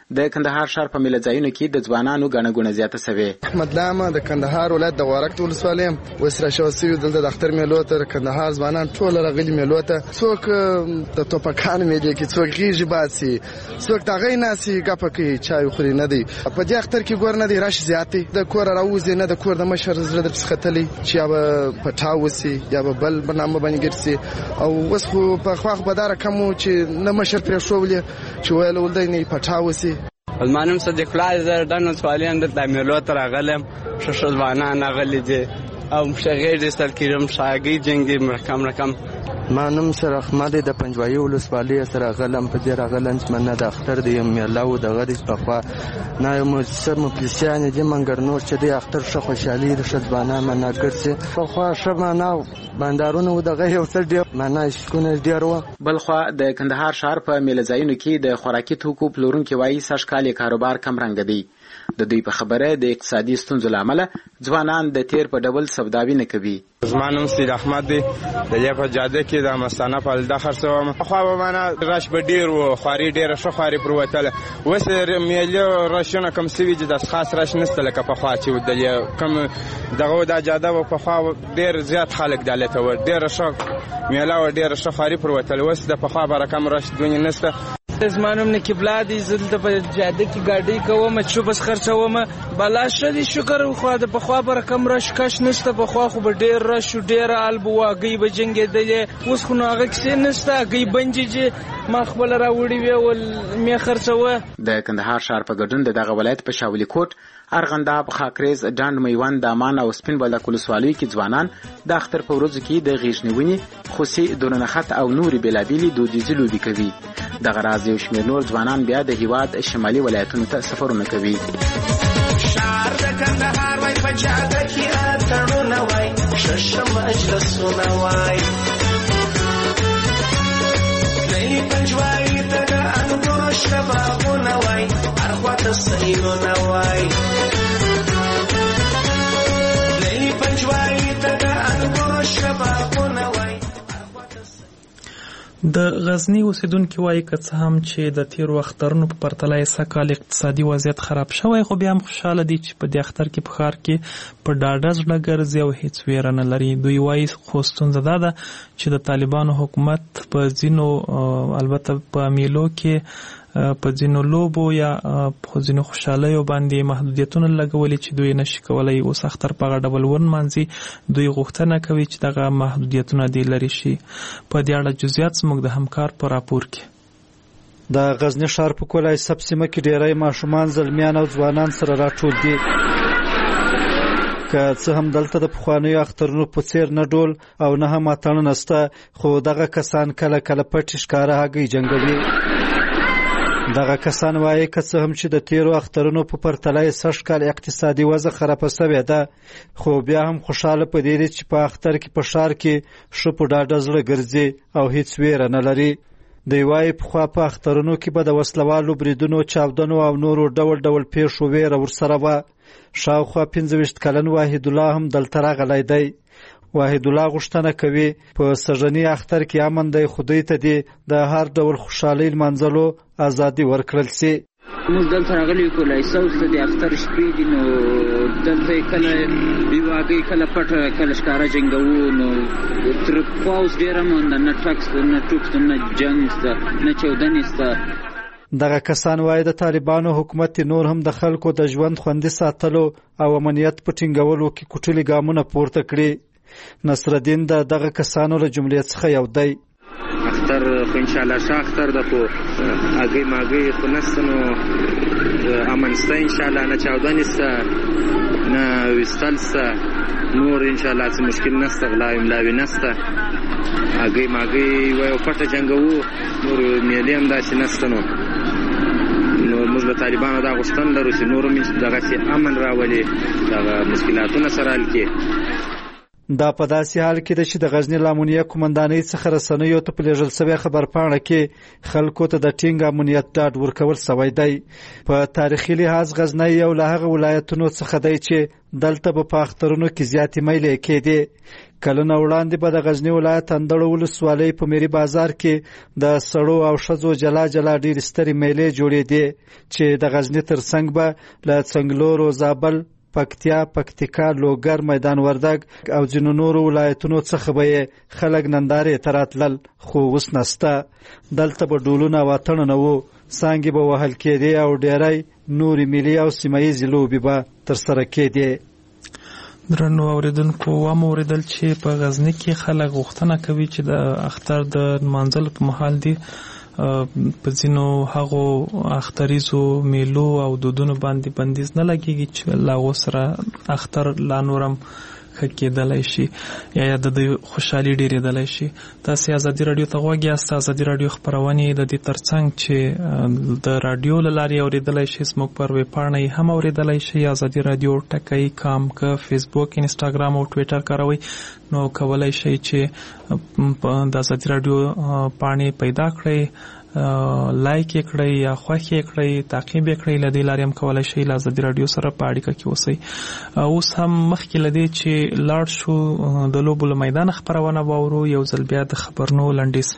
[SPEAKER 21] د کندهار ښار په میله ځایونو کې د ځوانانو ګڼه ګوڼه زیاته سوې.
[SPEAKER 2] احمد لامه د کندهار ولایت د غورک ولسوالۍ یم. اوس راشوه سوي دلته د اختر میلو ته د کندهار ځوانان ټول راغلي میلو ته. څوک د توپکانو میلې کې، څوک غیږې باسي، څوک د هغې ناستې ګپه کوي، چای خوري. نه دی په دې اختر کې ګور نه دی رش زیات دی. د کوره راوځي نه د کور د مشر زړه درپسې ختلی چې یا به پټاو وسي یا به بل برنامه باندې ګرځي. او اوس خو په خواخ به دا رقم و چې نه مشر پرېښولې چې ویل ولدی نه یې پټاو وسي.
[SPEAKER 22] زما نوم صدیق الله زه ډن ولسوالۍ یم. دلته میلو ته راغلی یم. ښه ښه ځوانان راغلي دي او غیږ ایستل کېږم، شاګۍ جنګي رقم رقم.
[SPEAKER 23] ما نوم سر احمد د پنجوایي ولسوالۍ سره راغلم. په دې راغلم چې منه د اختر دی میله و دغه دی پخوا نه یو څه مفلسیانې دي منګر نور چې دی اختر ښه خوشحالي د ښه ځوانان معنا ګرځي. پخوا ښه معنا بندارونه و دغه یو څه ډېر معنا شکونه ډېر وه.
[SPEAKER 21] بلخوا د کندهار ښار په میله ځایونو کې د خوراکي توکو پلورونکي وایي سږ کال یې کاروبار کم رنګه دی. د دوی په خبره د اقتصادي ستونزو له امله ځوانان د تیر په ډول سوداوي نه کوي.
[SPEAKER 22] زما نوم سید احمد دی. د دې په جاده کې د مستانه پالده خرڅوم. پخوا به معنا رش به ډېر و، خواري ډېره ښه خواري پر وتله. اوس میلې رشونه کم سوي دي، داسې خاص رش نشته لکه پخوا چې د کم دغه دا جاده به پخوا ډېر زیات خلک دلته و، ډېره ښه میله و، ډېره ښه خواري پر وتله. اوس د پخوا به رقم رش دونې نشته.
[SPEAKER 24] زما نوم نقیب الله دی. زه دلته په جاده کې ګاډۍ کوم، چوپس خرڅوم. بلا ښه دی، شکر. خو د پخوا به رقم رش کش نشته. پخوا خو به ډېر رش و، ډېره الب و، هګۍ به جنګېدلې. اوس خو نو هغه کیسې نشته. هګۍ بنجې چې ما خپله راوړې وې ول مې خرڅوه.
[SPEAKER 21] د کندهار ښار په ګډون د دغه ولایت په شاولي کوټ، ارغنداب، خاکریز، ډنډ، میوند، دامان او سپین بولدک ولسوالیو کې ځوانان د اختر په ورځو کې د غیږ نیونې، خوسي، دورنخت او نورې بېلابېلې دودیزې لوبې کوي. دغه راز یو شمېر نور ځوانان بیا د هیواد شمالي ولایتونو ته سفرونه کوي.
[SPEAKER 25] شعر د کندهار وای په جاده کې اتڼونه وای، ښه مجلسونه وای. تللي پنجوایي ته د انګورو شنه باغونه وای، هر خواته سیلونه وای. تللي پنجوایي ته د انګورو شنه باغونه وای.
[SPEAKER 1] د غزنی اوسیدونکو وایي که څه هم چې د تیر اخترونو په پرتله یې سږکال اقتصادي وضعیت خراب شوی، خو بیا هم خوشحاله دي چې په دې اختر کې په ښار کې په ډاډه زړه ګرځي او هیڅ ویره نه لري. دوی وایي خو ستونزه دا ده چې د طالبانو حکومت په ځینو البته په میلو کې په ځینو لوبو یا په ځینو خوشحالیو باندې محدودیتونه لګولي چې دوی نشي کولی اوس اختر په هغه ډول ونمانځي. دوی غوښتنه کوي چې دغه محدودیتونه دې لرې شي. په دې اړه جزئیات زموږ د همکار په راپور کې.
[SPEAKER 26] د غزنی ښار په کولای سب سیمه کې ډیری ماشومان، زلمیان او ځوانان سره راټول دي. که څه هم دلته د پخوانیو اخترونو په څیر نه ډول او نه هم اتڼ نشته، خو دغه کسان کله کله پټ ښکاره هګۍ جنګوي. دغه کسان وایي که څه هم چې د تیرو اخترونو په پرتله یې سږ کال اقتصادي وضع خرابه سوې ده، خو بیا هم خوشحاله په دې دي چې په اختر کې په ښار کې ښه په ډاډه زړه ګرځي او هیڅ ویره نه لري. دوی وایي پخوا په اخترونو کې به د وسلوالو بریدونو، چاودنو او نورو ډول ډول پیښو ویره ورسره وه. شاوخوا پنځه ویشت کلن واحد الله هم دلته راغلی دی. واحد الله غوښتنه کوي په سږني اختر کې امن دی، خو دوی ته دې د هر ډول خوشحالۍ لمانځلو ازادي ورکړل سي.
[SPEAKER 5] موږ دلته راغلي یو کولای سوس د اختر شپې دي، نو دلته کله بیواګۍ، کله پټه، کله ښکاره جنګوو. نو تر پخوا اوس ډېره منده، نه ټکس نه ټوپ نه جنګ شته، نه چاودنې شته.
[SPEAKER 26] دغه کسان وایي د طالبانو حکومت نور هم د خلکو د ژوند خوندي ساتلو او امنیت په ټینګولو کې کوټلي ګامونه پورته کړي. نصرالدین د دغه کسانو له جملې څخه یو دی.
[SPEAKER 22] اختر خو انشاءالله ښه اختر ده، خو هګۍ ماګۍ خو نشته، نو امن شته انشاءالله، نه چاودنې شته، نه ویستل شته، نور انشاءالله څه مشکل نشته، غلاوې ملاوې نشته. هګۍ ماګۍ وایو پټه جنګوو، نور میلې هم داسې نشته. نو نو موږ له طالبانو دا غوښتنه لرو چې نور هم دغسې امن راولي، دغه مشکلاتونه سره حل کړي.
[SPEAKER 26] دا په داسې حال کې ده چې د غزني له امنیه قومندانۍ څخه رسنیو ته په لیږل سوې خبرپاڼه کې خلکو ته د ټینګ امنیت ډاډ ورکول سوی دی. په تاریخي لحاظ غزنی یو له هغه ولایتونو څخه دی چې دلته به په اخترونو کې زیاتې میلې کېدې. کلونه وړاندې به د غزني ولایت اندړو ولسوالۍ په میري بازار کې د سړو او ښځو جلا جلا ډېرې سترې میلې جوړېدې چې د غزني تر څنګ به له څنګلورو، زابل، پکتیا، پکتیکا، لوګر، میدان وردګ او ځینو نورو ولایتونو څخه به یې خلک نندارې ته راتلل، خو اوس نسته. دلته به ډولونه او اتڼونه وو، څانګې به وهل کېدې او ډېری نورې ملي او سیمه ییزې لوبې به ترسره کېدې.
[SPEAKER 1] درنو اوریدونکو، ومو اوریدل چې په غزني کې خلک غوښتنه کوي چې د اختر د نمانځلو په مهال دی په ځینو هغو اختریزو میلو او دودونو باندې بندیز نه لګیږي چې له هغو سره اختر لا نورم ښه کېدلی شي یا یا د دوی خوشحالي ډېرېدلی شي. تاسې ازادي راډیو ته غوږ یاست. ازادي راډیو خپرونې د دې ترڅنګ چې د راډیو له لارې اورېدلی شي، زموږ پر ویبپاڼه یې هم اورېدلی شي. ازادي راډیو ټکی کام که فیسبوک، انسټاګرام او ټویټر کاروئ نو کولی شئ چې د ازادي راډیو پاڼې پیدا کړئ، لایک یې کړئ یا خوښ یې کړئ، تعقیب یې کړئ. له دې لارې هم کولی شئ له ازادي راډیو سره په اړیکه کې اوسئ. اوس هم مخکې له دې چې لاړ شو د لوبو له میدانه خپرونه واورو، یو ځل بیا د خبرونو لنډیز.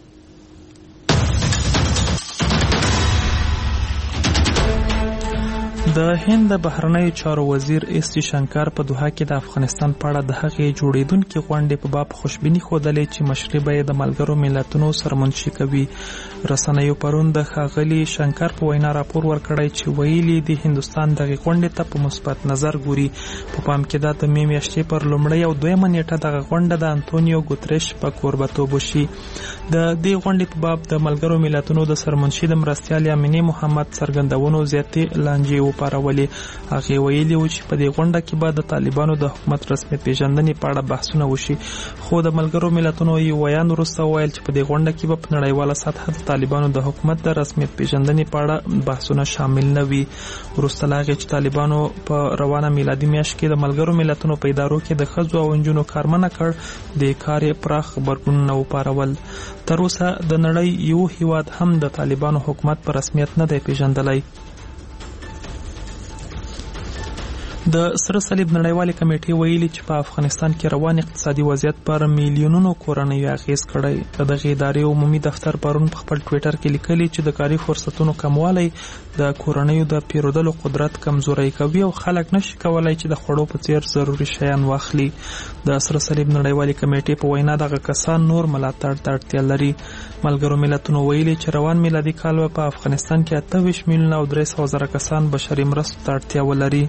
[SPEAKER 1] د هند د بهرنیو چارو وزیر ایس جی شنکر په دوحه کې د افغانستان په اړه د هغې جوړېدونکې غونډې په باب خوشبیني ښودلې چې مشري به یې د ملګرو ملتونو سره منشي کوي. رسنیو پرون د ښاغلي شنکر په وینا راپور ورکړی چې ویلي د هندوستان دغې غونډې ته په مثبت نظر ګوري. په پام کې ده د مې میاشتې پر لومړۍ او دویمه نیټه دغه غونډه د انتونیو ګوتریش په کوربتوب وشي. د دې غونډې په باب د ملګرو ملتونو د سرمنشي د مرستیال امینې محمد څرګندونو زیاتې لانجې وپارولې. هغې ویلي و چې په دې غونډه کې به د طالبانو د حکومت رسمیت پیژندنې په اړه بحثونه وشي، خو د ملګرو ملتونو یو ویان وروسته وویل چې په دې غونډه کې به په نړیواله سطحه د طالبانو د حکومت د رسمیت پیژندنې په اړه بحثونه شامل نه وي. وروسته له هغې چې طالبانو په روانه میلادي میاشت کې د ملګرو ملتونو په ادارو کې د ښځو او نجونو کار منع کړ، د کار یې پراخ غبرګونونه وپارول. تر اوسه د نړۍ یو هیواد هم د طالبانو حکومت په رسمیت نه دی پیژندلی. د سره صلیب نړیوالې کمیټې ویلي چې په افغانستان کې روان اقتصادي وضعیت پر میلیونونو کورنیو اغیز کړی. د دغې ادارې عمومي دفتر پرون په خپل ټویټر کې لیکلي چې د کاري فرصتونو کموالی د کورنیو د پیرودلو قدرت کمزوری کوي او خلک نشي کولای چې د خوړو په څیر ضروري شیان واخلي. د سره صلیب نړیوالې کمیټې په وینا دغه کسان نور ملاتړ ته اړتیا لري. ملګرو ملتونو ویلي چې روان میلادي کال په افغانستان کې اته ویشت میلیونه او درې سوه زره کسان بشري مرستو ته اړتیا ولري.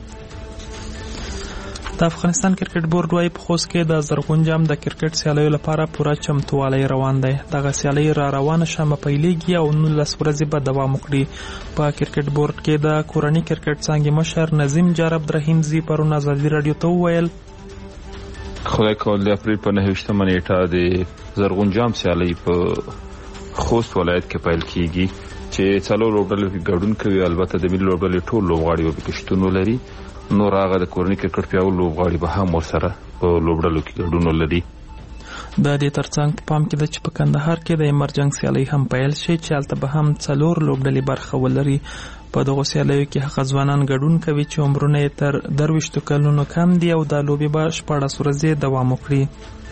[SPEAKER 1] د افغانستان کرکټ بورډ وايي په خوست کې د زرغون جام د کرکټ سیالیو لپاره پوره چمتووالی روان دی. دغه سیالۍ را روانه شمه پیلېږي او نولس ورځې به دوام وکړي. په کرکټ بورډ کې د کورني کرکټ څانګې مشر نظیم جار عبدالرحیم پرون ازادي راډیو ته وویل
[SPEAKER 3] خدای کول د اپریل په نهه ویشتمه نیټه د زرغون جام سیالۍ په خوست ولایت کې پیل کیږي چې څلور لوبډلې ګډون کوي. البته د ملي لوبډلې ټول لوبغاړي به پکې شتون ولري. نور هغه د کورني کرکټ پیاوړي لوبغاړي به هم ورسره په لوبډلو کې ګډون ولري.
[SPEAKER 1] د دې ترڅنګ په پام کې ده چې په کندهار کې د ایمرجنګ سیالۍ هم پیل شي چې هلته به هم څلور لوبډلې برخه ولري. په دغو سیالیو کې هغه ځوانان ګډون کوي چې عمرونه یې تر درویشتو کلونو کم دي او دا لوبې به شپاړس ورځې دوام وکړي.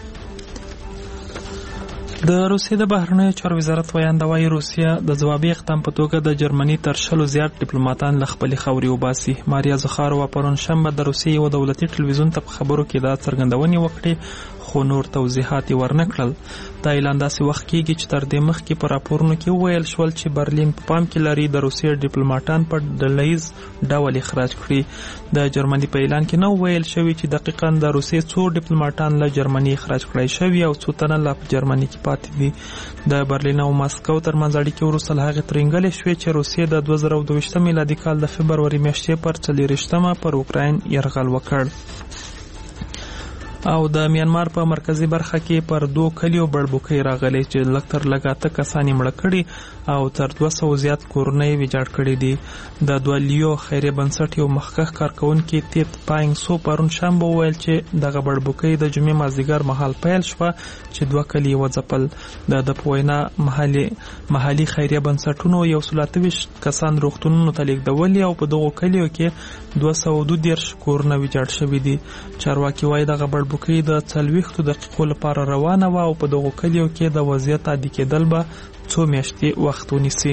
[SPEAKER 1] د روسیې د بهرنیو چارو وزارت ویانده وايي روسیه د ځوابي اقدام په توګه د جرمني تر شلو زیات ډیپلوماتان له خپلې خاورې وباسي. ماریا زخاروا پرون شنبه د روسیې یو دولتي ټلویزیون ته په خبرو کې دا څرګندونې وکړې، خو نور توضیحات یې ورنه کړل. دا اعلان داسې وخت کېږي چې تر دې مخکې په راپورونو کې وویل شول چې برلین په پام کې لري د روسیې ډیپلوماتان په ډله ییز ډول اخراج کړي. د جرمني په اعلان کې نه ویل شوي چې دقیقاً د روسیې څو ډیپلوماتان له جرمني اخراج کړای شوي او څو تنه لا په جرمني کې پاتې دي. د برلین او ماسکو ترمنځ اړیکې وروسته له هغې ترینګلې شوې چې روسیې د دوه زره دوه ویشتم میلادي کال د فبروري میاشتې پر څلېرویشتمه پر اوکراین یرغل وکړ. او د میانمار په مرکزی برخه کې پر دوه کلیو بړبوکۍ راغلي چې لږ تر لږه اته کسان یې مړه کړي او تر دوه سوه زیات کورونه یې ویجاړ کړي دي. د دوالیو خیریه بنسټ یو مخکښ کارکونکي تیت پاینګ سو پرون شنبه وویل چې دغه بړبوکۍ د جمعې مازدیګر مهال پیل شوه چې دوه کلي یې وځپل. د ده په وینا محلي خیریه بنسټونو یو سل اته ویشت کسان روغتونونو ته لیږدولي او په دغو کلیو کې دوه سوه دوه دېرش کورونه ویجاړ شوي دي. چارواکي وایي دغه بړبوکۍ د څلوېښتو دقیقو لپاره روانه وه او په دغو کلیو کې د وضعیت عادي کېدل به څو میاشتې وخت ونیسي.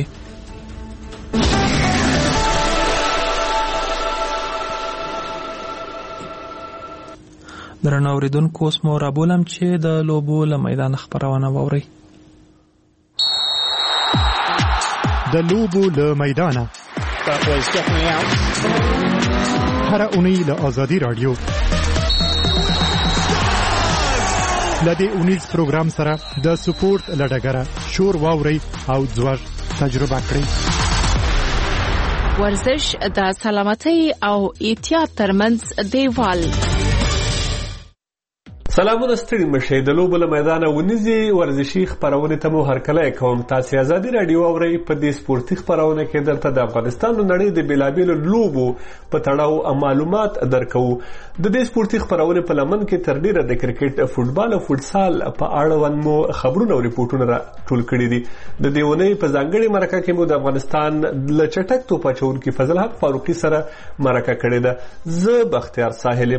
[SPEAKER 1] درنو اوریدونکو اوس مو رابولم چې د لوبو له میدان خپرونه واورئ.
[SPEAKER 17] د لوبو له میدانه هره اونۍ له آزادي راډیو لدې اونیز پروګرام سره د سپورت لډګره شور واوري او ځوړ تجربه کړئ.
[SPEAKER 4] ورزش د سلامتۍ او احتیاط ترمنځ دیوال.
[SPEAKER 7] سلامونه ستړي مشه د لوبو له میدانه ونیزي ورزشي خبرونه ته مو هرکلی کوم. تاسو آزادي رادیو اورئ. په دې سپورتي خبرونه کې درته د افغانستان او نړۍ د بیلابیلو لوبو په تړاو معلومات درکو. د دې سپورتي خبرونه په لمن کې تر ډیره د کرکټ، فوتبال او فوتسال په اړه مو خبرونه او ریپورتونه را ټول کړي دي. د دې ونې په ځانګړي مرکه کې مو د افغانستان له چټک توپ اچونکي فضل حق فاروقي سره مرکه کړې ده. زه بختیار ساحل.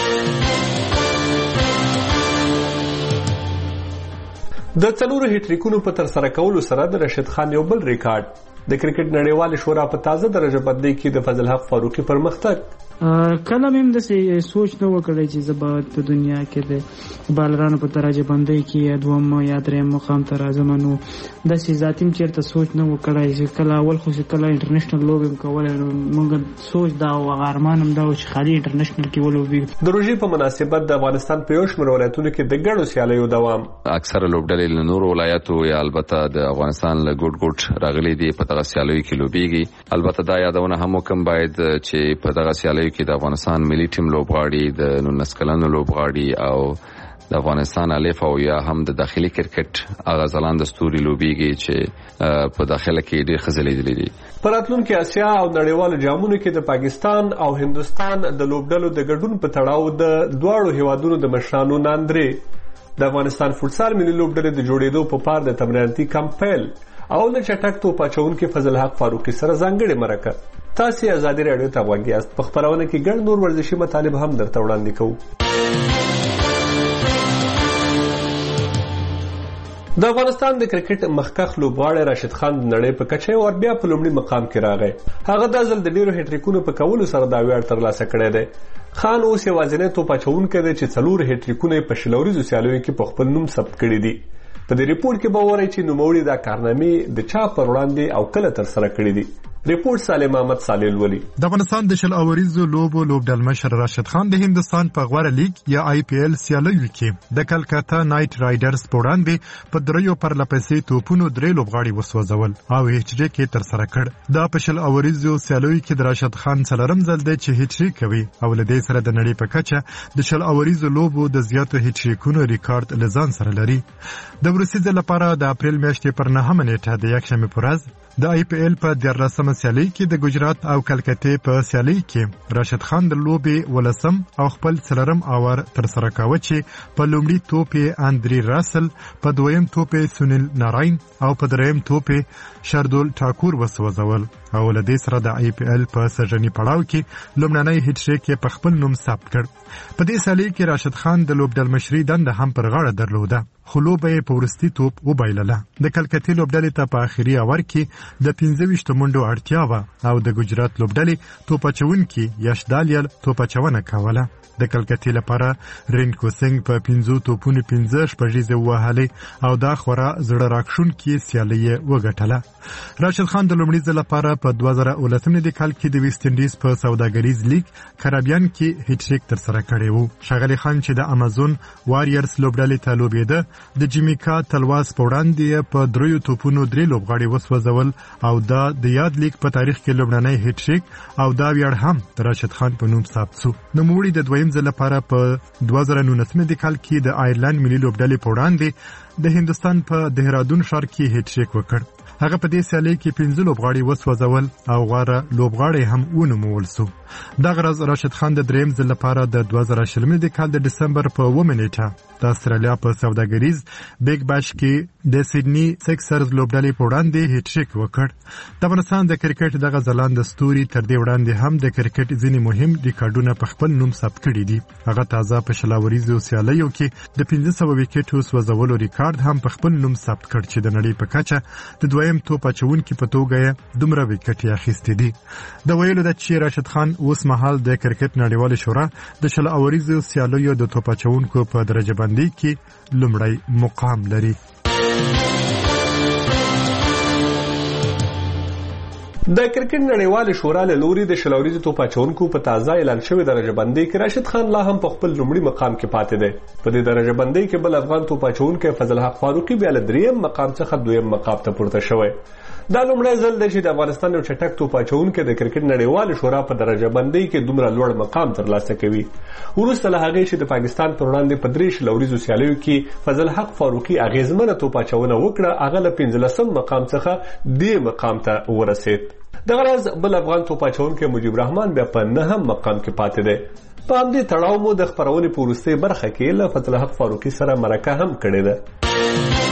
[SPEAKER 7] د څلورو هټریکونو په تر سره کولو سره د رشید خان یو بل ریکارډ د کرکټ نړیوال شورا په تازه درجه بندۍ کې د فضل حق فاروقي پرمختګ.
[SPEAKER 8] کله مې داسې سوچ نه وکړی چې زه به په دنیا کې د بالرانو په درجه بندۍ کې یا دوم یا درېیم مقام ته راځم. نو داسې ذاتي مې چېرته سوچ نه وکړی چې کله اول خو چې کله انټرنیشنل لوبې م کولی نو موږ سوچ دا او هغه ارمان هم دا و چې خالي انټرنیشنل کې ولوبېږو.
[SPEAKER 7] د روژې په مناسبت د افغانستان په یو شمېر ولایتونو کې د ګڼو سیالیو دوام.
[SPEAKER 9] اکثره لوبډلې له نورو ولایتو یا البته د افغانستان له ګوټ ګوټ راغلي دي په دغه سیالیو کې لوبېږي. البته دا یادونه هم وکړم باید چې په دغه سیالیو کې د افغانستان ملي ټیم لوبغاړي، د نولس کلنو لوبغاړي او د افغانستان الف او یا هم د داخلي کرکټ هغه ځلانده ستوري لوبېږي چې په داخله کې ډېر ښه ځلېدلي دي.
[SPEAKER 7] په راتلونکي اسیا او نړیوالو جامونو کې د پاکستان او هندوستان د لوبډلو د ګډون په تړاو د دواړو هیوادونو د مشرانو ناندرې د افغانستان فوتسال ملي لوبډلې د جوړېدو په پار د تمریناتي کمپ پیل او د چټک توپ اچونکي فضل حق فاروقي سره ځانګړې مرکه. تاسو آزادي رادیو ته غوږ یاست. په خبرونه کې ګڼ نور ورزشي مطالب هم درته وړاندې کوو. د افغانستان د کرکټ مخکښ لوبغاړی راشد خان د نړۍ په کچه ور بیا په لومړي مقام کې راغی. هغه د ځل د ډیرو هټریکونو په کولو سره دا ویاړ ترلاسه کړی دی. خان اوس یوازینی توپ اچونکی دی چې څلور هټریکونه په شلوريزو سیالیو کې په خپل نوم ثبت کړي دي. په دې ریپورت کې به وایي چې نوموړي دا کارنامې د چا پر وړاندې او کله تر سره کړي دي. ریپورت سالم احمد صالح ولی.
[SPEAKER 17] د افغانستان د شل اوریزو لوبو لوبډل مشر راشد خان د هندستان په غوړه لیګ یا آی پی ایل سیالیو کې د کلکتا نایټ رایډرز په وړاندې په دریو پرلپسې توپونو درې لوبغاړي وسوځول او هټریک یې تر سره کړ. دا په شل اوریزو سیالیو کې د راشد خان څلورم ځل دی چې هټریک کوي او له دې سره د نړۍ په کچه د شل اوریزو لوبو د زیاتو هټریکونو ریکارډ لزان سره لري. د وروستي ځل لپاره د اپریل میاشتې پر نهمه نیټه د یکشنبې په ورځ د آی پی ایل په دیارلسمه سیالۍ کې د ګجرات او کلکتې په سیالۍ کې راشد خان د لوبې ولسم او خپل څلورم اوور تر سره کاوه چې په لومړي توپ یې اندري راسل، په دویم توپ یې سونیل ناراین او په دریم توپ یې شردول ټاکور وسوځول او له دې سره د آی پی ایل په سژني پړاو کې لومړنی هټریک یې په خپل نوم ثبت کړ. په دې سیالۍ کې راشد خان د لوبډل مشري دنده هم پر غاړه درلوده خو لوبه یې په وروستي توپ وبایلله. د کلکتې لوبډلې ته په آخري اوور کې د پنځه ویشت منډو اړتیا وه او د ګجرات لوبډلې توپ اچونکي یش دالیل توپ اچونه کوله. د کلکتې لپاره رینکو سنگ په پنځو توپونو پنځه شپږیزې ووهلې او دا خورا زړه راکښونکې سیالۍ یې وګټله. راشد خان د لومړي ځل لپاره په دوه زره اوولسم کال کې د ویسټ انډیز په سوداګریز لیګ کریبیان کې هټریک تر سره کړی و. ښاغلی خان چې د امازون واریر لوبډلې ته لوبېده د جمیکا تلواز په وړاندې په دریو توپونو درې لوبغاړي وسوځول او دا د یاد لیگ په تاریخ کې لومړنی هیټ ټریک او دا ویاړ هم د راشد خان په نوم ثبت شو. نوموړي د دویم ځل لپاره په دوه زره نولسم کال کې د آیرلند ملي لوبډلې په وړاندې د هندستان په دهرادون ښار کې هیټ ټریک وکړ. هغه په دې سیالۍ کې پنځه لوبغاړي وسوځول او غوره لوبغاړی هم ونومول شو. دغه ورځ راشد خان د دریم ځل لپاره د دوه زره شلم کال د ډسمبر په اوومه نیټه د استرالیا په سوداګریز بیگ باش کې د سیدنی سکسرز لوبډلې په وړاندې هیټ ټریک وکړ. د افغانستان د کرکټ دغه ځلانده ستوري تر دې وړاندې هم د کرکټ ځینې مهم ریکارډونه په خپل نوم ثبت کړي دي. هغه تازه په شلاوریزو سیالیو کې د پنځه سوه وکټو سوځولو ریکارډ هم په خپل نوم ثبت کړ چې د نړۍ په کچه د دویم توپ اچونکي په توګه یې دومره وکټې اخیستې دي. د ویلو ده چې راشد خان اوس مهال د کرکټ نړیوالې شورا د شلاوریزو سیالیو د توپ اچونکو په درجه بندي کې لومړی مقام لري.
[SPEAKER 7] د کرکټ نړیوالې شورا له لوري د شلاوریزو توپ اچونکو په تازه اعلان شوی درجه بندي کې راشد خان لا هم په خپل لومړي مقام کې پاتې دی. په دې درجه بندي کې بل افغان توپ اچونکی فضل حق فاروقي بیا له دریم مقام څخه دویم مقام ته پورته شوی. دا لومړی ځل دی چې د افغانستان یو چټک توپ اچونکی د کرکټ نړیوالې شورا په درجه بندۍ کې دومره لوړ مقام ترلاسه کوي. وروسته له هغې چې د پاکستان پر وړاندې په درې شلوریزو سیالیو کې فضل حق فاروقي اغیزمنه توپ اچونه وکړه، هغه له پنځلسم مقام څخه دې مقام ته ورسېد. دغه ورځ بل افغان توپ اچونکی مجيب رحمان بیا په نهم مقام کې پاتې دی. په همدې تړاو مو د خپرونې په وروستۍ برخه کې له فضل حق فاروقي سره مرکه هم کړې ده.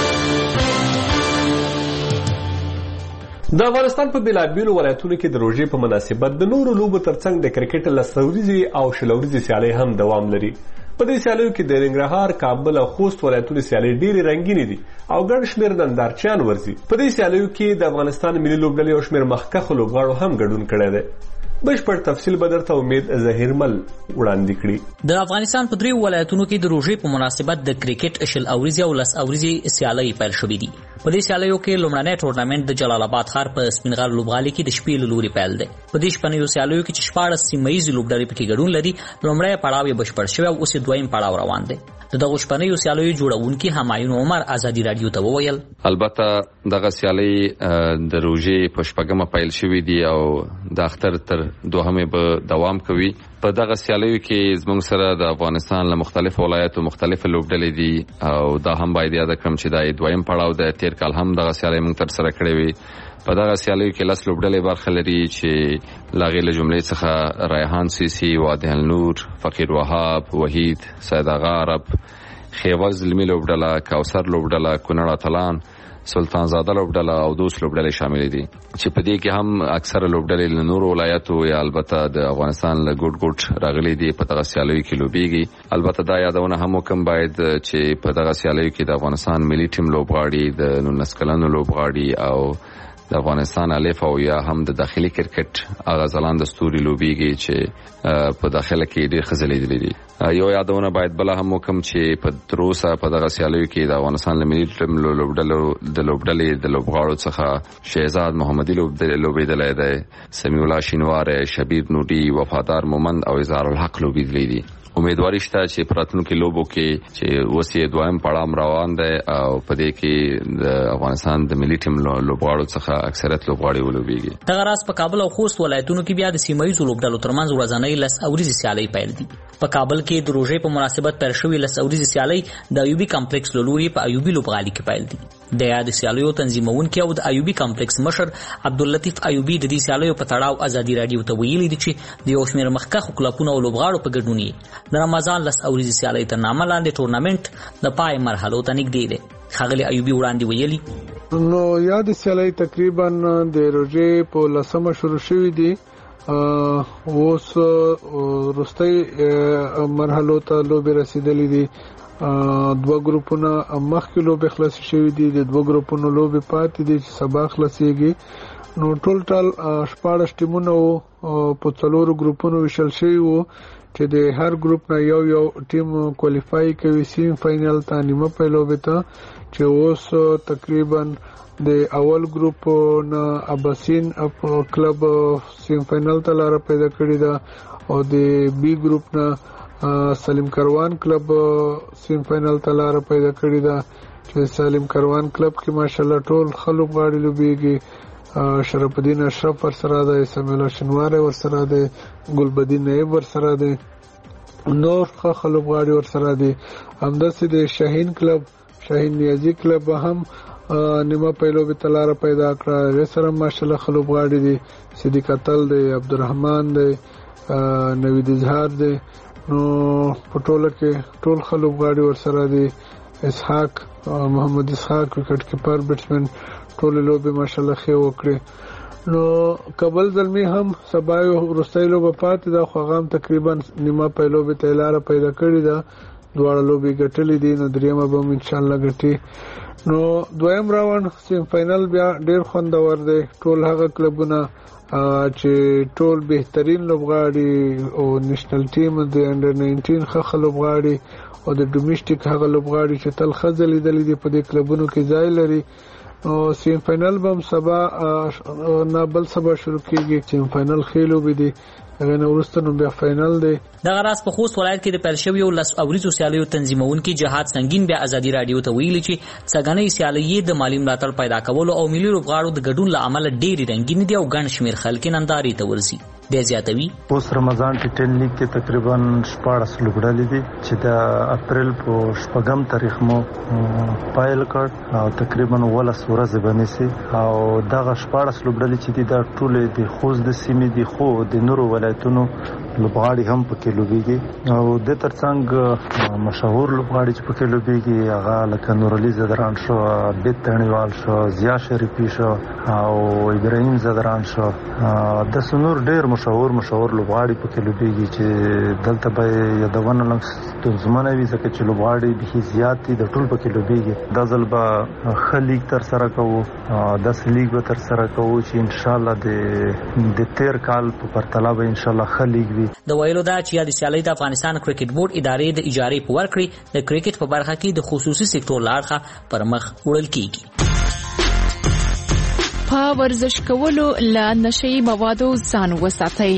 [SPEAKER 7] د افغانستان په بېلابېلو ولایتونو کې د روژې په مناسبت د نورو لوبو ترڅنګ د کرکټ لسوريزې او شلوريزې سیالۍ هم دوام لري. په دې سیالیو کې د ننګرهار، کابل او خوست ولایتونو سیالۍ ډېرې رنګینې دي او ګڼ شمېر نندارچیان ورځي. په دې سیالیو کې د افغانستان ملي لوبډلې او شمېر مخکښو لوبغاړو هم ګډون کړی دی. بشپړ تفصیل به درته امید ظهیرمل وړاندې کړي.
[SPEAKER 10] د افغانستان په دریو ولایتونو کې د روژې په مناسبت د کرکټ شل اوریزې او لس اوریزې سیالۍ پیل شوې دي. په دې سیالیو کې لومړنی ټورنمنټ د جلال آباد ښار په سپینغر لوبغالي کې د شپې له لوري پیل دی. په دې شپنیو سیالیو کې چې شپاړس سیمه ییزې لوبډلې پکې ګډون لري، لومړی پړاو یې بشپړ شوی او اوس دویم پړاو روان دی. د دغه شپنیو سیالیو جوړونکي همایون عمر ازادي رادیو ته وویل:
[SPEAKER 9] البته دغه سیالۍ د روژې په شپږمه پیل شوې دي او د اختر تر دوهمې به دوام کوي. په دغه سیالیو کې زموږ سره د افغانستان له مختلفو ولایتو مختلفه لوبډلې دي او دا هم باید یاد کړم چې دا دویم پړاو د تیر کال هم دغه سیالۍ موږ تر سره کړې وي. په دغه سیالیو کې لس لوبډلې برخه لري چې لاغې له جملې څخه ریحان سیسی، وادي النور، فقیر وهاب، وحید، سید آغا عرب، خیوز علمي لوبډله، کوثر لوبډله، کونړ اتلان، سلطان زاده لوبډله او دوس لوبډلې شامل دي چې په دې کې هم اکثره لوبډلې له نورو ولایتو یا البته د افغانستان له ګوټ ګوټ راغلي دي په دغه سیالیو کې لوبېږي. البته دا یادونه هم وکم باید چې په دغه سیالیو کې د افغانستان ملي ټیم لوبغاړي، د نولس کلنو لوبغاړي او د افغانستان الف او یا هم د داخلي کرکټ هغه ځلانده ستوري لوبېږي چې په داخله کې ډېر ښه ځلېدلي دي. یو یادونه باید بله هم وکم چې په تروسه په دغه سیالیو کې د افغانستان له ملي ټیم لوبډلو د لوبډلې د لوبغاړو څخه شهزاد محمدي لوبېدلی دی، سمیع الله شینواری، شبیر نوري، وفادار مومند او اظهار الحق لوبېدلی دي. امیدواري شته چې په راتلونکي لوبو کې چې اوس یې دویم پړاو روان دی او په دې کې د افغانستان د ملي ټیم لوبغاړو څخه اکثریت لوبغاړي ولوبېږي.
[SPEAKER 10] دغه راز په کابل او خوست ولایتونو کې بیا د سیمه ییزو لوبډلو ترمنځ ورځنۍ لس اوریزې سیالۍ پیل دي. په کابل کې د روژې په مناسبت پیل شوې لس اوریزې سیالۍ د ایوبي کمپلیکس له لوري په ایوبي لوبغالي کې پیل دي. د یاد سیالیو تنظیمونکي او د ایوبي کمپلیکس مشر عبداللطیف ایوبي د دې سیالیو په تړاو ازادي رادیو ته ویلي دي چې د یو شمېر مخکښو کلبونو او لوبغاړو په ګډون یې د رمضان لس اوریزې سیالۍ تر نامه لاندې ټورنمنټ د پای مرحلو ته نږدې دی. ښاغلي ایوبي وړاندې ویلي:
[SPEAKER 11] نو یاد سیالۍ تقریبا د روژې په لسمه شروع شوې دي، اوس وروستۍ مرحلو ته لوبې رسیدلې دي. دوه ګروپونه مخکې لوبې خلاصې شوې دي، د دوه ګروپونو لوبې پاتې دي چې سبا خلاصېږي. نو ټول ټال شپاړس ټیمونه وو په څلورو ګروپونو ویشل شوي وو چې د هر ګروپ نه یو یو ټیم کوالیفای کوي سیم فاینل ته، نیمه پای لوبې ته، چې اوس تقریبا د اول ګروپ نه اباسین کلب سیم فاینل ته لاره پیدا کړې ده او د بی ګروپ نه سلیم کروان کلب سیم فائنل ته لار پیدا کړی دا چې سلیم کروان کلب کې ماشاءالله ټول خلک غاړي لوبيږي شرف الدین اشرف ور سره ده سمیلا شنوار ور سره ده ګلبدین نایب ور سره ده نور خلک غاړي ور سره دي همداسې د شاهین کلب شاهین نیازی کلب هم نیمه پیلو به تلاره پیدا کړه سره ماشاءالله خلک غاړي دي صدیق اتل دی عبدالرحمن دی نوید اظهار دی نو پټوله کې ټول خلک غاړي ور سره دي اسحاق محمد اسحاق وکټ کیپر بیټسمن ټول لوبه ماشاءالله خې وکړي نو کابل زلمی هم سبایو رستایلو په پات دا خوغام تقریبا نیمه پیلو به تلاره پیدا کړی دا دواړه لوبي ګټلې دي نو دریمه به ان شاء الله ګټي نو دویم راوند سیم فائنل بیا ډیر خوندور دی ټول هغه کلبونه چې ټول بهترین لوبغاړي او نېشنل ټیم د انډر ناینټین خخ لوبغاړي او د ډومېسټک هغه لوبغاړي چې تل خځلې دلې دي په دې کلبونو کې ځای لري او سیم فائنل به سبا نه بل سبا شروع کیږي سیم فائنل خېلو به دي هغه نو ورستنو بیا فائنل دی
[SPEAKER 10] دغه راز په خوست ولایت کې د پیل شوی او لس اوریزو سیالیو تنظیمونکو جهاد سنگین بیا ازادي رادیو ته ویلي چې څنګه سیالي د مالی ملاتړ پیدا کولو او ملي لوبغاړو د ګډون لامل ډېری رنگین دي او ګڼ شمیر خلک ننداري ته ورسي د زیاتوي
[SPEAKER 6] اوس رمضان ټي ټن لیګ کې تقریبا شپږ لوبډلې دي چې د اپریل په شپږم تاریخ مو پایل کړ او تقریبا ولس ورځ باندې سي او دغه شپږ لوبډلې چې دي د ټوله د خوست د سیمې دي خو د نورو ولایتونو لوبغاړي هم پکې لوبيږي او د ترڅنګ مشهور لوبغاړي چې پکې لوبيږي هغه لکه نورعلی زدران شو بیت تڼیوال شو ضیا شریفی شو او ابراهیم زدران شو د سنور ډېر مشهور مشهور لوبغاړي پکې لوبيږي چې دلته به یادونه لنګ زمونه وی ځکه چې لوبغاړي به زیات دي د ټول پکې لوبيږي د ځلبا خلیګ تر سره کوو د سلیګ تر سره کوو چې ان شاء الله د د تیر کال په پرتله به ان شاء الله خلیګ
[SPEAKER 10] د ویلو دا چې د سیالۍ د افغانستان کرکټ بورډ ادارې د اجارې په ورکړې د کرکټ په برخه کې د خصوصي سکتور لاړخه پر مخ وړل کیږي
[SPEAKER 4] په ورزش کولو له نشئی موادو ځان وساتئ.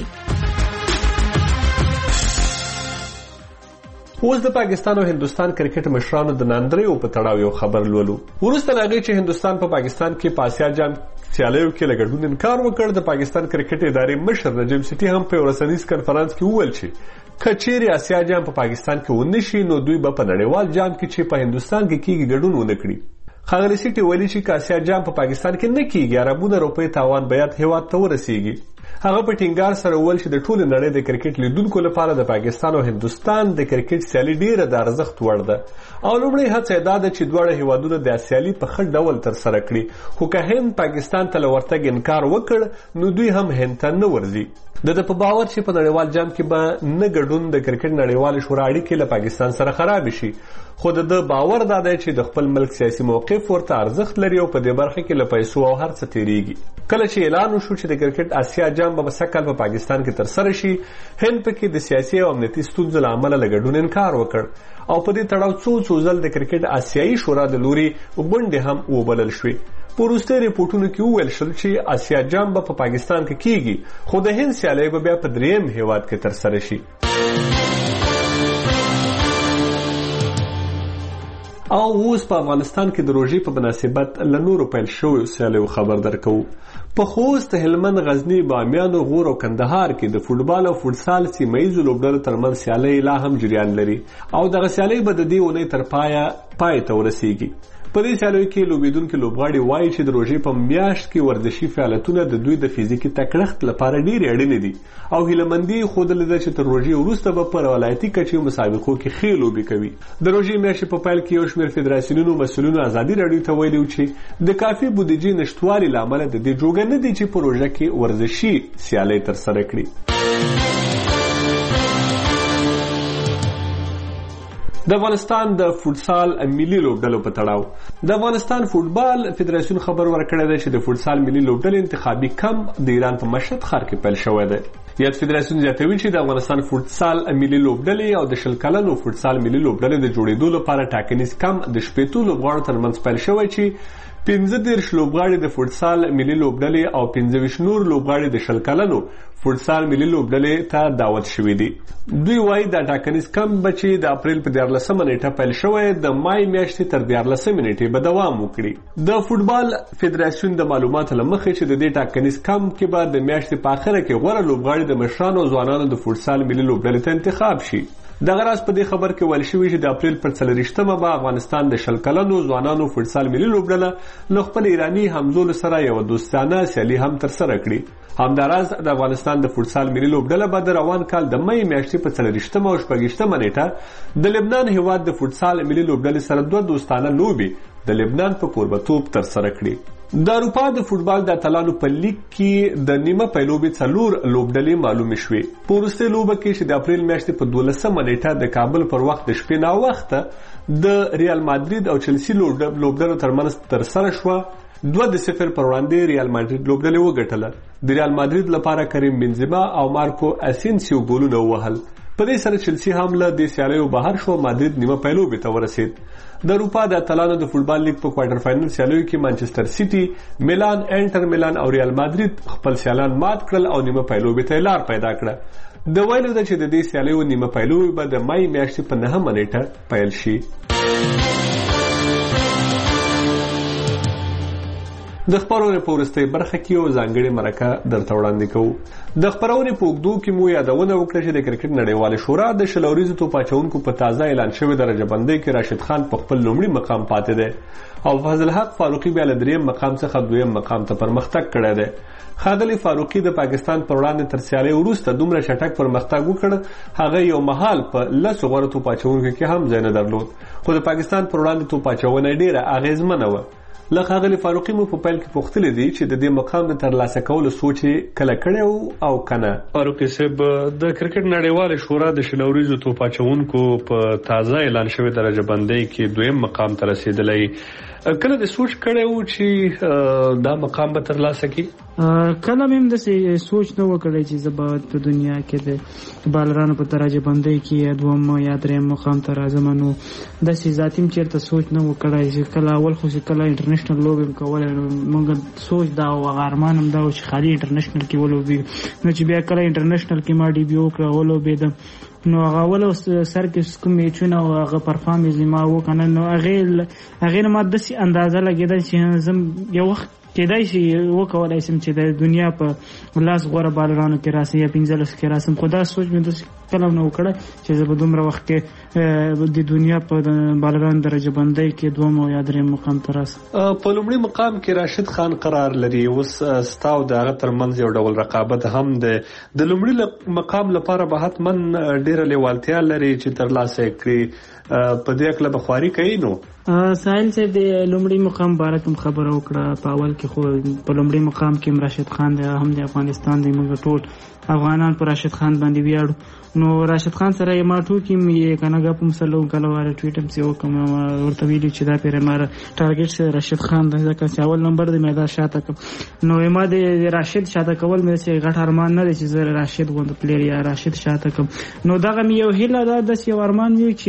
[SPEAKER 7] اوس د پاکستان او هندستان کرکټ مشرانو د ناندریو په تړاو یو خبر لولو. ورسته هغه چې هندستان په پاکستان کې په آسیا جام سیالیو کې لګډون انکار وکړ، د پاکستان کرکټ ادارې مشر نجم سټي هم په ورسنیز کانفرنس کې وویل چې کچېری آسیا جام په پاکستان کې ونشي نو دوی به په نړیوال جام کې چې په هندستان کې کېږي ګډون ونه کړي. خاغلی سټي ویلي چې آسیا جام په پاکستان کې نه کېږي، عربونه روپۍ تاوان بیات هیواد ته ورسیږي. هغه په ټینګار سره وویل چې د ټول نړۍ د کرکټ لیدونکو لپاره د پاکستان او هندستان د کرکټ سیالي ډیره د ارزښت وړ ده او لومړی هڅه دا ده چې دواړه هیوادونه د سیالي په ښه ډول ترسره کړي، خو که هند پاکستان ته له ورتګ انکار وکړ نو دوی هم هند ته نه ورځي. د ده په باور چې په نړیوال جام کې به نه ګډون د کرکټ نړیوالې شورا اړیکې له پاکستان سره خراب شي، خو د ده باور دا دی چې د خپل ملک سیاسي موقف ورته ارزښت لري او په دې برخه کې له پیسو او هر څه تیریږي. کله چې اعلان وشو چې د کرکټ آسیا جام به سږ په پاکستان کې ترسره شي، هند پکې د سیاسي او امنیتي ستونزو له امله له ګډون انکار وکړ او په دې تړاو څو څو ځل د کرکټ آسیایي شورا د لوري غونډې هم وبلل شوې. په وروستي ریپورټونو کې وویل شول چې آسیا جام به په پاکستان کې کیږي، خو د هند سیالۍ به بیا په دریم هیواد کې ترسره شي. او اوس په افغانستان کې د روژې په مناسبت له نورو پیل شویو سیالیو خبر درکوو. په خوست، هلمند، غزني، بامیانو، غور او کندهار کې د فوټبال او فوټسال سیمه ییزو لوبډلو ترمنځ سیالۍ لا هم جریان لري او دغه سیالۍ به د دې اونۍ تر پایه پای ته ورسیږي. په دې سیالیو کې لوبېدونکي لوبغاړي وایي چې د روژې په میاشت کې ورزشي فعالیتونه د دوی د فزیکي تکړښت لپاره ډېرې اړینې دي او هیلهمندي ښودلې ده چې تر روژې وروسته به په ولایتي کچې مسابقو کې ښې لوبې کوي. د روژې میاشتې په پیل کې یو شمېر فدراسیونونو مسؤلینو ازادي راډیو ته ویلي چې د کافي بودیجې نشتوالي له امله د دې جوګه نه دي چې په روژه کې ورزشي سیالۍ ترسره کړي. د افغانستان د فوټسال ملي لوبډلو په تړاو د افغانستان فوټبال فدراسیون خبر ورکړی دی چې د فوټسال ملي لوبډلې انتخابي کمپ د ایران په مشهد ښار کې پیل شوی دی. یاد فدراسیون زیاتوي چې د افغانستان فوټسال ملي لوبډلې او د شل کلنو فوټسال ملي لوبډلې د جوړېدو لپاره ټاکنیز کمپ د شپېتو لوبغاړو ترمنځ پیل شوی چې پنځه دېرش لوبغاړي د فوټسال ملي لوبډلې او پنځه ویشت نور لوبغاړي د شل کلنو فوټسال ملي لوبډلې ته دعوت شوي دي. دوی وایي دا ټاکنیز کمپ به چې د اپریل په دیارلسمه نیټه پیل شوی د مای میاشتې تر دیارلسمې نیټې به دوام وکړي. د فوټبال فدراسیون د معلوماتو له مخې چې د دې ټاکنیز کمپ کې به د میاشتې په اخره کې غوره لوبغاړي د مشرانو او ځوانانو د فوټسال ملي لوبډلې ته انتخاب شي. دغه راز په دې خبر کې ویل شوي چې د اپریل پر څلوېښتمه به افغانستان د شل کلنو ځوانانو فوټسال ملي لوبډله له خپل ایراني همزولو سره یوه دوستانه سیالي هم ترسره کړي. همداراز د افغانستان د فوټسال ملي لوبډله به د روان کال د مۍ میاشتې په څلوېښتمه او شپږویشتمه نیټه د لبنان هیواد د فوټسال ملي لوبډلې سره دوه دوستانه لوبې د لبنان په کوربتوب ترسره کړي. د اروپا د فوټبال د اتلانو په لیګ کې د نیمه پیلوبې څلور لوبډلې معلومې شوې. په وروستۍ لوبه کې چې د اپریل میاشتې په دولسمه نیټه د کابل پر وخت د شپې ناوخته د ریال مادرید او چلسي لوبډلو ترمنځ ترسره شوه. دوه د صفر پر وړاندې ریال مادرید لوبډلې وګټله. د ریال مادرید لپاره کریم بنزما او مارکو اسینسیو ګولونه ووهل. په دې سره چلسي هم له دې سیالیو بهر شو. مادرید نیمه پیلوبې ته ورسید. د اروپا د اتلانو د فوټبال لیګ په کوارټر فاینل سیالیو کې مانچستر سیټي، میلان، انټر میلان او ریال مادرید خپل سیالان مات کړل او نیمه پیلوبې ته لار پیدا کړه. د ویلو ده چې د دې سیالیو نیمه پیلوبې به د مای میاشتې په نهمه نیټه پیل شي. د خبرونې په وروستۍ برخه کې یو ځانګړې مرکه درته وړاندې کوو. د خبرونې په اوږدو کې مو یادونه وکړه چې د کرکټ نړیوالې شورا د شل اوریزو توپ اچوونکو په تازه اعلان شوې درجه بندۍ کې راشد خان په خپل لومړي مقام پاتې دی او فضل حق فاروقي بیا له دریم مقام څخه دویم مقام ته پرمختګ کړی دی. ښاغلي فاروقي د پاکستان پر وړاندې تر سیالۍ وروسته دومره چټک پرمختګ وکړ هغه یو مهال په لسو غوره توپ اچوونکو کې هم ځای نه درلود، خو د پاکستان پر وړاندې توپ اچونه ډېره اغېزمنه وه. له ښاغلي فاروقي مو په پیل کې پوښتلي دي چې د دې مقام د ترلاسه کولو سوچ یې کله کړی او که نه.
[SPEAKER 12] فاروقي صاحب، د کرکټ نړیوالې شورا د شل اوریزو توپ اچوونکو په تازه اعلان شوې درجه بندۍ کې دویم مقام ته رسېدلی، کله د سوچ کړی و چې دا مقام به ترلاسه کړي؟
[SPEAKER 8] کله مې هم داسې سوچ نه و کړی چې زه به په دنیا کې د بالرانو په درجه بندۍ کې یا دوم یا دریم مقام ته راځم. نو داسې ذاتي م چېرته سوچ نه و کړی چې کله اول خو چې کله انټرنیشنل لوبې م کولی نو موږ سوچ دا و هغه ارمان هم دا و چې خالي انټرنیشنل کې ولوبېږو. نو چې بیا کله انټرنیشنل کې ما ډیبیو وکړه ولوبېدم نو هغه اول سر کې کوم میچونه او هغه پرفارمنس ما وکړه نو هغې هغې نه ما داسې اندازه لګېده چې زه یو وخت کېدای شي وکولای شم چې د دنیا په لاس غوره بالرانو کې راسم یا پنځلس کې راسم، خو دا سوچ مې داسې کله نه وکړی چې زه به دومره وخت کې د دنیا په بالرانو درجه بندۍ کې دوم او یا دریم مقام ته راسم.
[SPEAKER 7] په لومړي مقام کې راشد خان قرار لري، اوس ستا او د هغه ترمنځ یو ډول رقابت هم دی. د لومړي مقام لپاره به حتما ډېره لیوالتیا لري چې ترلاسه یې کړي. په دې هکله به خواري کوي؟ نو
[SPEAKER 8] ساحل صاحب د لومړي مقام باره کوم خبره وکړه. په اول کې خو په لومړي مقام کې راشد خان دی، هم د افغانستان دی، موږ ټول افغانان په راشد خان باندې ویاړو. نو راشد خان سره یې ما ټوکې م یې که نه ګپ هم سره کله واره ټویټ هم سې وکړم، ورته ویلي چې دا پیرې ما ټارګېټ سره راشد خان دی ځکه چې اول نمبر دی مې دا شاته کړم. نو ما د راشد شاته کول مې داسې غټ ارمان نه دی چې زه راشد غوندې پلیر یا راشد شاته کړم. نو دغه مې یو هیله ده، داسې یو ارمان وي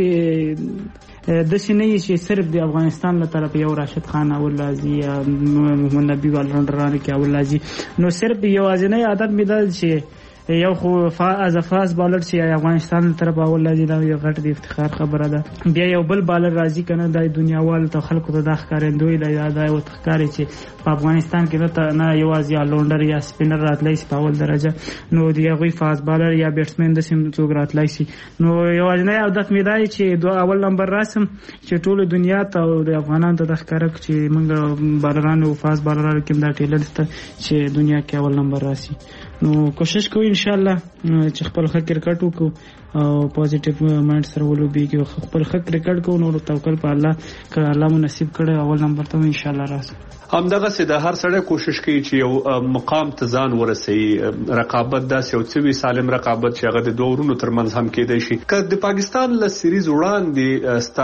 [SPEAKER 8] چې داسې نه وي چې صرف د افغانستان له طرف یو راشد خان اول راځي یا محمد نبي بالرانډرانو کې اول راځي. نو صرف یوازینی عادت مې ده چې یو خو از فاست بالر چې افغانستان له طرف اول راځي، دا یو غټ د افتخار خبره ده. بیا یو بل بالر راځي که نه د دنیاوالو ته خلکو ته دا ښکارندوی دی، دا یو ښکاري چې په افغانستان کې نه یوازې یا لونډر یا سپینر راتلی شي په اول درجه، نو د هغوی فاست بالر یا بیټسمین داسې څوک راتلی شي. نو یوازینی هدف مې دا دی چې دو اول نمبر راسم چې ټولو دنیا ته او د افغانانو ته دا ښکاره کړو چې موږ بالرانو فاست بالرانو کې هم دا ټیلنټ شته چې دنیا کې اول نمبر راسي. نو کوشش کوو انشاءالله چې خپل ښه کرکټ وکړو او پوزیټیو مایند سره ولوبېږو، خپل ښه کرکټ کوو. نو توکل په الله، که الله مو نصیب کړی اول نمبر ته انشاءالله راسو.
[SPEAKER 7] همدغسې د هر سړی کوشش کوي چې یو مقام ته ځان ورسوي. رقابت داسې یو څه وي، سالم رقابت چې هغه د دوه ورونو ترمنځ هم کېدی شي. که د پاکستان له سیریز وړاندې ستا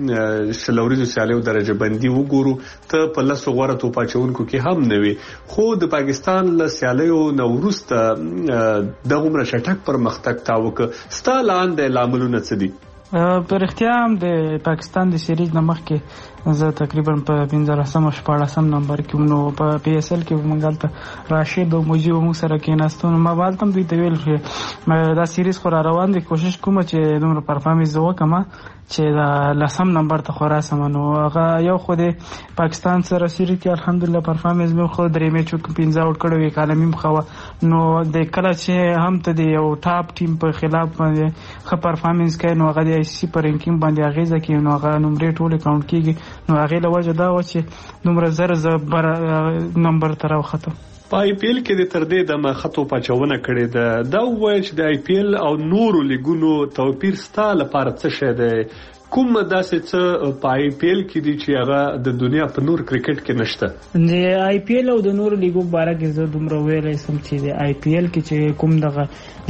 [SPEAKER 7] د شل اوریزو سیالیو درجه بندي وګورو، ته په لسو غوره توپ اچوونکو کې هم نه وي، خو د پاکستان له سیالیو نه وروسته دغومره چټک پرمختګ تا وکړه. ستا لاندې لاملونه څه دي؟
[SPEAKER 8] په رښتیا هم د پاکستان د سیریز نه مخکې زه تقریبا په پنځلسم شپاړسم نمبر کې نو په پی اس ال کې موږ هلته راشد او مجیب موږ سره کېناستو نو ما به هلته هم دوی ته ویل چې دا سیریز خو را روان دی کوشش کوم چې دومره پرفارمنس زه وکړم چې دا لسم نمبر ته خو راسم نو هغه یو خو د پاکستان سره سیریز کې الحمدلله پرفارمنس مې خو درې میچو کې پنځه آوټ کړی وي کاله مې مخوه نو د کله چې هم ته د یو ټاپ ټیم په خلاف باندې ښه پرفارمنس کوي نو هغه د آی سی په رینکینګ باندې اغېزه کوي نو هغه نمرې ټولې کاونټ کېږي نو هغې له وجه دا وه چې دومره زر زه بر نمبر ته راوختم
[SPEAKER 12] په آی پی ایل کې د تر دې دمه خطو پاچونه کړې ده دا وویل چې د آی پی ایل او نورو لیګونو توپیر ستا لپاره څه شی دی کوم داسې څه په آی پی ایل کې دي چې هغه د دنیا په نور کرکټ کې نشته
[SPEAKER 8] د آی پی ایل او د نورو لیګو په باره کې زه دومره ویلی سم چې د آی پی ایل کې چې کوم دغه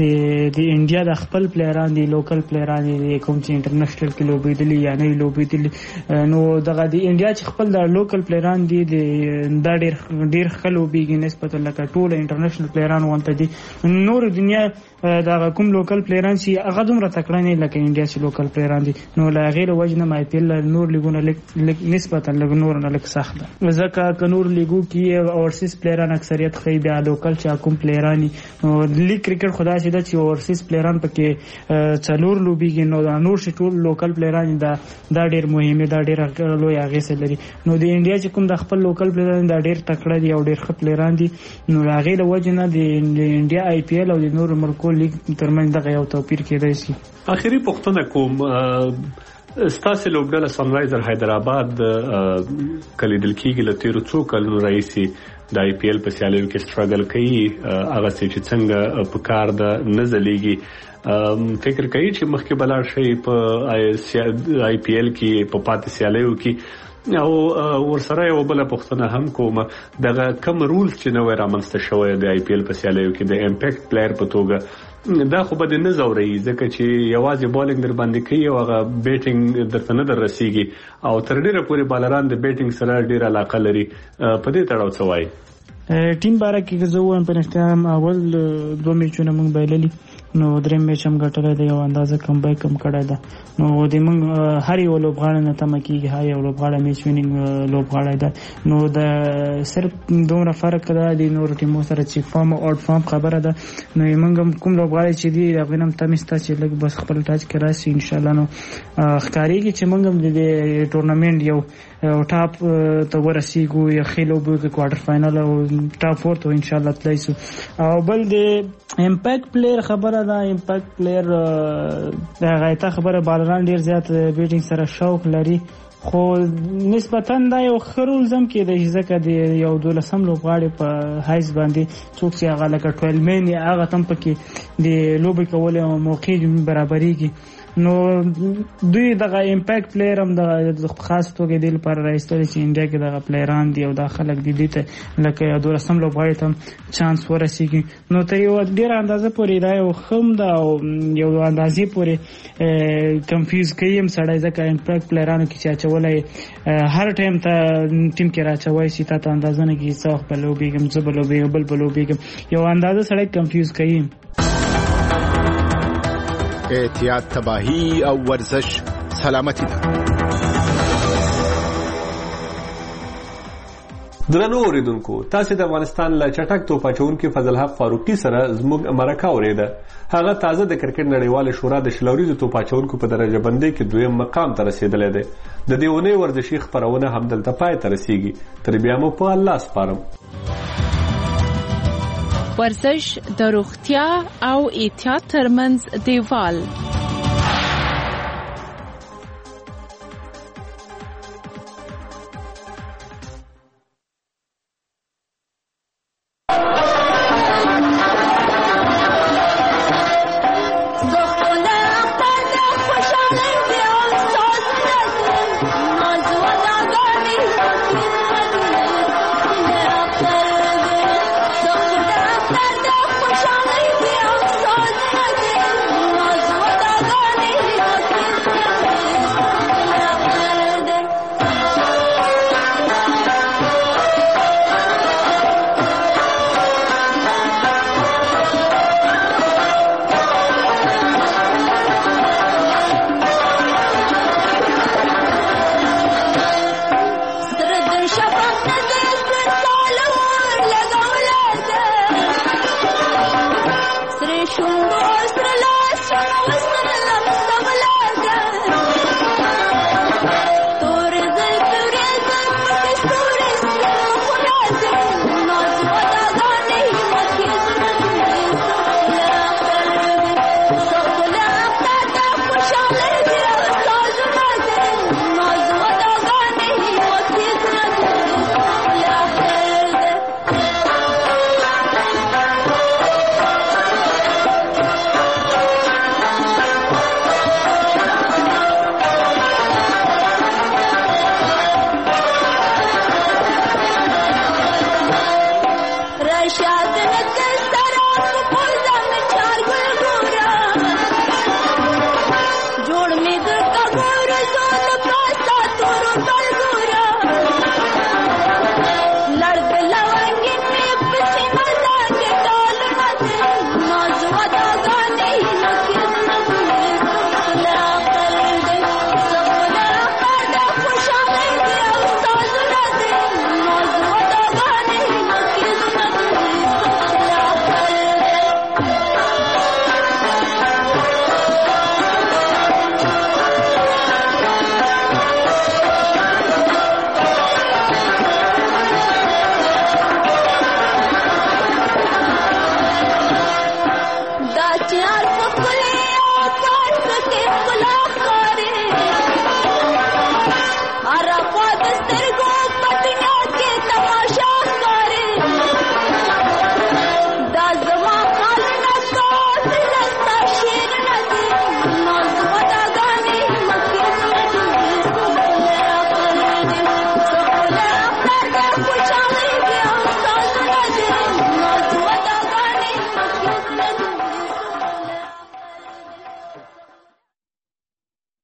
[SPEAKER 8] د انډیا د خپل پلیران دي لوکل پلیران دي کوم چې انټرنیشنل کې لوبېدلي یا نه لوبېدلي نو دغه د انډیا چې خپل د لوکل پلیران دي دا ډېر ډېر ښه لوبېږي نسبت لکه ټول انټرنیشنل پلیران ورته دي نور دنیا دغه کوم لوکل پلیران چې هغه دومره تکړه نه لکه انډیا چې لوکل پلیران دي نو له هغې له وجې نه آی پی ایل نور لیګونه لږ نسبتا لږ نور نه لږ سخت ده ځکه که نور لیګو کې اورسیز پلیران اکثریت ښیي بیا لوکل چې کوم پلیران دي نو لیګ کرکټ خو داسې ده چې اورسیز پلیران پکې څلور لوبېږي نو دا نور چې ټول لوکل پلیران دا دا ډېر مهم دا ډېر لوی اغېزه لري نو د انډیا چې کوم د خپل لوکل پلیران دا ډېر تکړه دي او ډېر ښه پلیران دي نو له هغې له وجې نه د انډیا آی پی ایل او د نورو ملکو لیګ ترمنځ دغه یو توپیر کېدای شي
[SPEAKER 12] اخري پوښتنه کوم ستاسې لوبډله سنرایزر حیدرآباد کلیدل کېږي له تېرو څو کلونو راهیسې د آی پی ایل په سیالیو کې سټرګل کوي هغسې چې څنګه په کار ده نه ځلیږي فکر کوي چې مخکې به لاړ شئ په آی پی ایل کې په پاتې سیالیو کې او ورسره یو بله پوښتنه هم کوم دغه کم رولز چې نوی رامنځته شوی د آی پی ایل په سیالیو کې د امپیکټ پلیر په توګه دا خو به دې نه ځوري ځکه چې یوازې بالینګ در باندې کوي او هغه بیټینګ درته نه در رسیږي او تر ډېره پورې بالران د بیټینګ سره ډېره علاقه لري په دې تړاو څه وایي
[SPEAKER 8] ټیم باره کې زه وایم په رښتیا اول دوه میچونه موږ بایللي نو درېیم میچ هم ګټلی دی یو اندازه کم بیک هم کړی ده نو د موږ هر یو لوبغاړی نه تمه کېږي هر یو لوبغاړی میچ وینینګ لوبغاړی ده نو د صرف دومره فرق ده د نورو ټیمو سره چې فارم او آوټ فارم خبره ده نو موږ هم کوم لوبغاړی چې دي د هغوی نه هم تمې شته چې لږ بس خپل ټاچ کې راشي انشاءالله نو ښکارېږي چې موږ هم د ټورنمنټ یو ټاپ ته ورسېږو یا ښې لوبې وکړو کوارټر فاینل او ټاپ فور ته انشاءالله تللی سو او بل د امپیکټ پلیر خبره ده امپیکټ پلیر د غایطه خبره بالران ډېر زیات بیټینګ سره شوق لري خو نسبتا دا یو ښه رولز هم کېدای شي ځکه د یو دولسم لوبغاړي په حیث باندې څوک چې هغه لکه ټویل مین یا هغه ته هم پکې د لوبې کولو موقع برابرېږي نو دوی دغه امپیکټ پلیر هم د خاص توګه دې لپاره راایستلی چې انډیا کې دغه پلیران دي او دا خلک دي دې ته لکه یو دولسم لوبغاړي ته هم چانس ورسېږي نو تر یو ډېره اندازه پورې دا یو ښه هم ده او یو اندازې پورې کنفیوز کوي هم سړی ځکه امپیکټ پلیرانو کې چې اچولی هر ټایم ته ټیم کې راچوی شي تا ته اندازه نه کېږي څه وخت به لوبېږم زه به لوبېږم بل به لوبېږم یو اندازه سړی کنفیوز کوي
[SPEAKER 13] احتیاط تباهی او ورزش سلامتی ده
[SPEAKER 7] درنو اوریدونکو تاسو د افغانستان له چټک توپ اچونکو فضل حق فاروقي سره زموږ مرکه اوریده هغه تازه د کرکټ نړیوال شورا د شلوريزو توپ اچونکو په درجه بندۍ کې دویم مقام ته رسیدلی دی د دې ونې ورزشي خبرونه همدلته پای ته رسیږي تر بیا مو په الله سپارم
[SPEAKER 4] ورزش د روغتیا او احتیاط ترمنځ دیوال
[SPEAKER 15] Thank you.
[SPEAKER 14] د